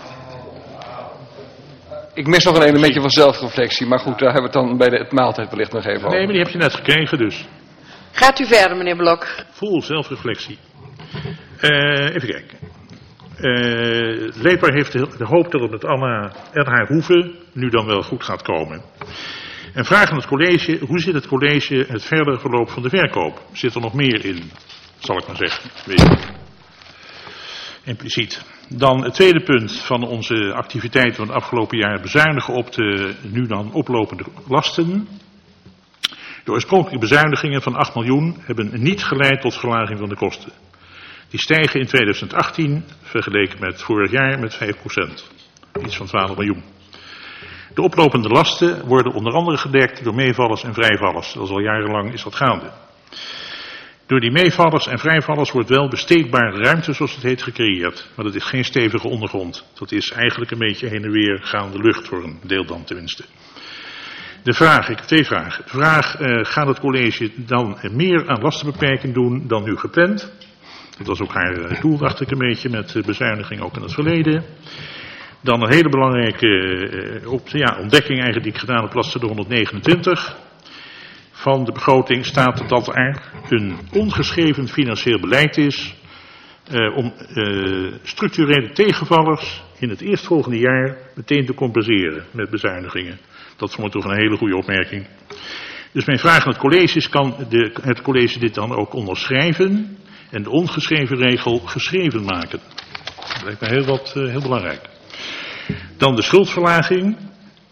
Ik mis nog een elementje van zelfreflectie. Maar goed, daar hebben we het dan bij het maaltijd wellicht nog even over. Nee, maar die heb je net gekregen dus. Gaat u verder, meneer Blok. Vol zelfreflectie. Even kijken. Leefbaar heeft de hoop dat het met Anna en haar Hoeve nu dan wel goed gaat komen. En vragen aan het college, hoe zit het college het verdere verloop van de verkoop? Zit er nog meer in, zal ik maar zeggen. Weet je. Impliciet. Dan het tweede punt van onze activiteiten van het afgelopen jaar, bezuinigen op de nu dan oplopende lasten. De oorspronkelijke bezuinigingen van 8 miljoen hebben niet geleid tot verlaging van de kosten. Die stijgen in 2018 vergeleken met vorig jaar met 5%. Iets van 12 miljoen. De oplopende lasten worden onder andere gedekt door meevallers en vrijvallers. Dat is al jarenlang is dat gaande. Door die meevallers en vrijvallers wordt wel besteedbare ruimte, zoals het heet, gecreëerd. Maar dat is geen stevige ondergrond. Dat is eigenlijk een beetje heen en weer gaande lucht, voor een deel dan tenminste. De vraag, ik heb 2 vragen. De vraag, gaat het college dan meer aan lastenbeperking doen dan nu gepland? Dat was ook haar doel, dacht ik een beetje, met bezuiniging ook in het verleden. Dan een hele belangrijke ontdekking eigenlijk die ik gedaan heb op bladzijde 129. Van de begroting staat dat er een ongeschreven financieel beleid is om structurele tegenvallers in het eerstvolgende jaar meteen te compenseren met bezuinigingen. Dat vond ik toch een hele goede opmerking. Dus mijn vraag aan het college is, kan het college dit dan ook onderschrijven en de ongeschreven regel geschreven maken? Dat lijkt me heel belangrijk. Dan de schuldverlaging.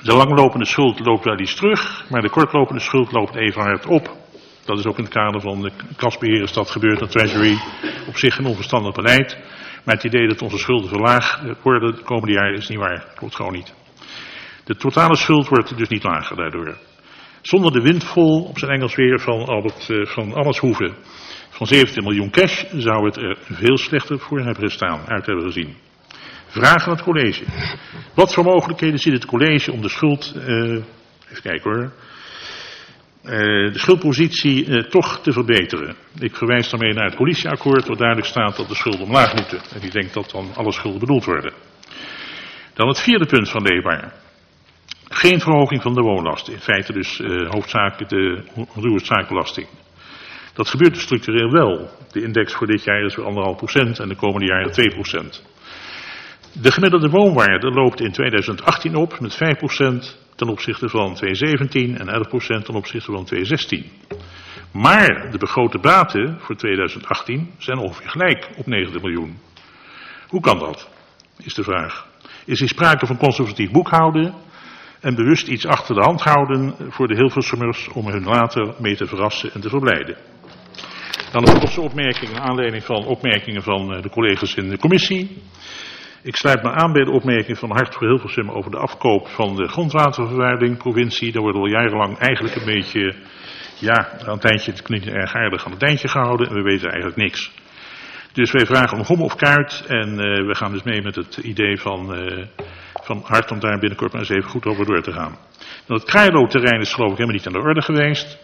De langlopende schuld loopt wel iets terug, maar de kortlopende schuld loopt even hard op. Dat is ook in het kader van de kasbeheer is dat gebeurd en Treasury. Op zich een onverstandig beleid. Maar het idee dat onze schulden verlaagd worden de komende jaren is niet waar. Klopt gewoon niet. De totale schuld wordt dus niet lager daardoor. Zonder de windvol, op zijn Engels weer, van Amershoeven van 17 miljoen cash zou het er veel slechter voor hebben gestaan, uit hebben gezien. Vraag aan het college. Wat voor mogelijkheden ziet het college om de schuld, even kijken hoor, de schuldpositie toch te verbeteren? Ik verwijs daarmee naar het coalitieakkoord, waar duidelijk staat dat de schulden omlaag moeten. En ik denk dat dan alle schulden bedoeld worden. Dan het vierde punt van leefbaar. Geen verhoging van de woonlasten. In feite dus hoofdzakelijk de onroerenzaakbelasting. Dat gebeurt dus structureel wel. De index voor dit jaar is weer 1,5% en de komende jaren 2%. De gemiddelde woonwaarde loopt in 2018 op met 5% ten opzichte van 2017 en 11% ten opzichte van 2016. Maar de begrote baten voor 2018 zijn ongeveer gelijk op 90 miljoen. Hoe kan dat? Is de vraag. Is er sprake van conservatief boekhouden en bewust iets achter de hand houden voor de Hilversummers om hun later mee te verrassen en te verblijden? Dan een korte opmerking naar aanleiding van opmerkingen van de collega's in de commissie. Ik sluit me aan bij de opmerking van Hart voor Hilversum over de afkoop van de grondwatervervuiling provincie. Daar wordt al jarenlang eigenlijk een beetje, ja, aan het eindje, het klinkt erg aardig, aan het eindje gehouden en we weten eigenlijk niks. Dus wij vragen om gom of kaart en we gaan dus mee met het idee van Hart om daar binnenkort maar eens even goed over door te gaan. Dan het Kraaienloop-terrein is geloof ik helemaal niet aan de orde geweest.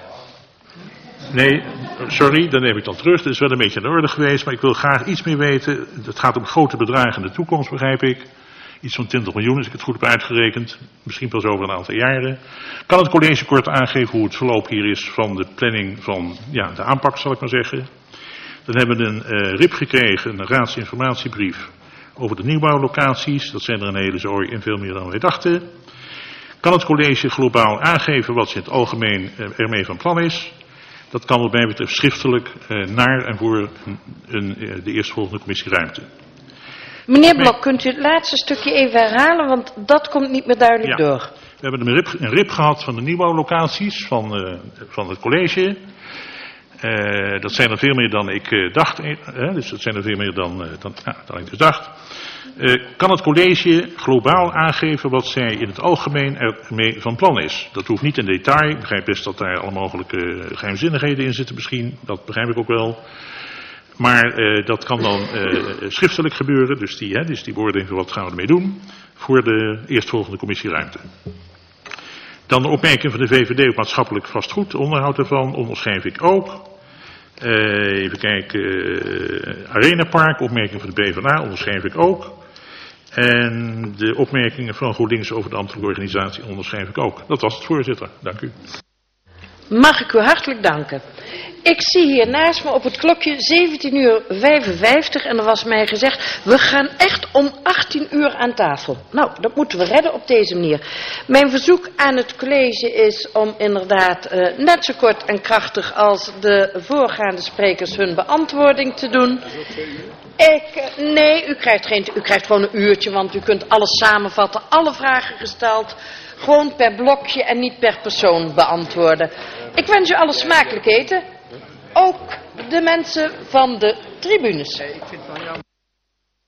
Nee, sorry, dan neem ik dan terug. Dat is wel een beetje aan de orde geweest, maar ik wil graag iets meer weten. Het gaat om grote bedragen in de toekomst, begrijp ik. Iets van 20 miljoen, als ik het goed heb uitgerekend. Misschien pas over een aantal jaren. Kan het college kort aangeven hoe het verloop hier is van de planning van de aanpak, zal ik maar zeggen. Dan hebben we een RIP gekregen, een raadsinformatiebrief over de nieuwbouwlocaties. Dat zijn er een hele zooi en veel meer dan wij dachten. Kan het college globaal aangeven wat ze in het algemeen ermee van plan is? Dat kan wat mij betreft schriftelijk naar en voor de eerstvolgende commissie ruimte. Meneer Blok, kunt u het laatste stukje even herhalen, want dat komt niet meer duidelijk door. We hebben een RIP gehad van de nieuwbouwlocaties van het college. Dat zijn er veel meer dan ik dacht. Dus dat zijn er veel meer dan ik dus dacht. Kan het college globaal aangeven wat zij in het algemeen ermee van plan is? Dat hoeft niet in detail. Ik begrijp best dat daar alle mogelijke geheimzinnigheden in zitten misschien. Dat begrijp ik ook wel. Maar dat kan dan schriftelijk gebeuren. Dus die beoordeling van wat gaan we ermee doen voor de eerstvolgende commissieruimte. Dan de opmerking van de VVD op maatschappelijk vastgoed. Onderhoud ervan onderschrijf ik ook. Even kijken. Arenapark, opmerking van de PvdA onderschrijf ik ook. En de opmerkingen van GroenLinks over de ambtelijke organisatie onderschrijf ik ook. Dat was het, voorzitter. Dank u. Mag ik u hartelijk danken. Ik zie hier naast me op het klokje 17:55 en er was mij gezegd, we gaan echt om 18 uur aan tafel. Nou, dat moeten we redden op deze manier. Mijn verzoek aan het college is om inderdaad net zo kort en krachtig als de voorgaande sprekers hun beantwoording te doen. Nee, u krijgt gewoon een uurtje, want u kunt alles samenvatten, alle vragen gesteld, gewoon per blokje en niet per persoon beantwoorden. Ik wens u alle smakelijk eten. Ook de mensen van de tribunes.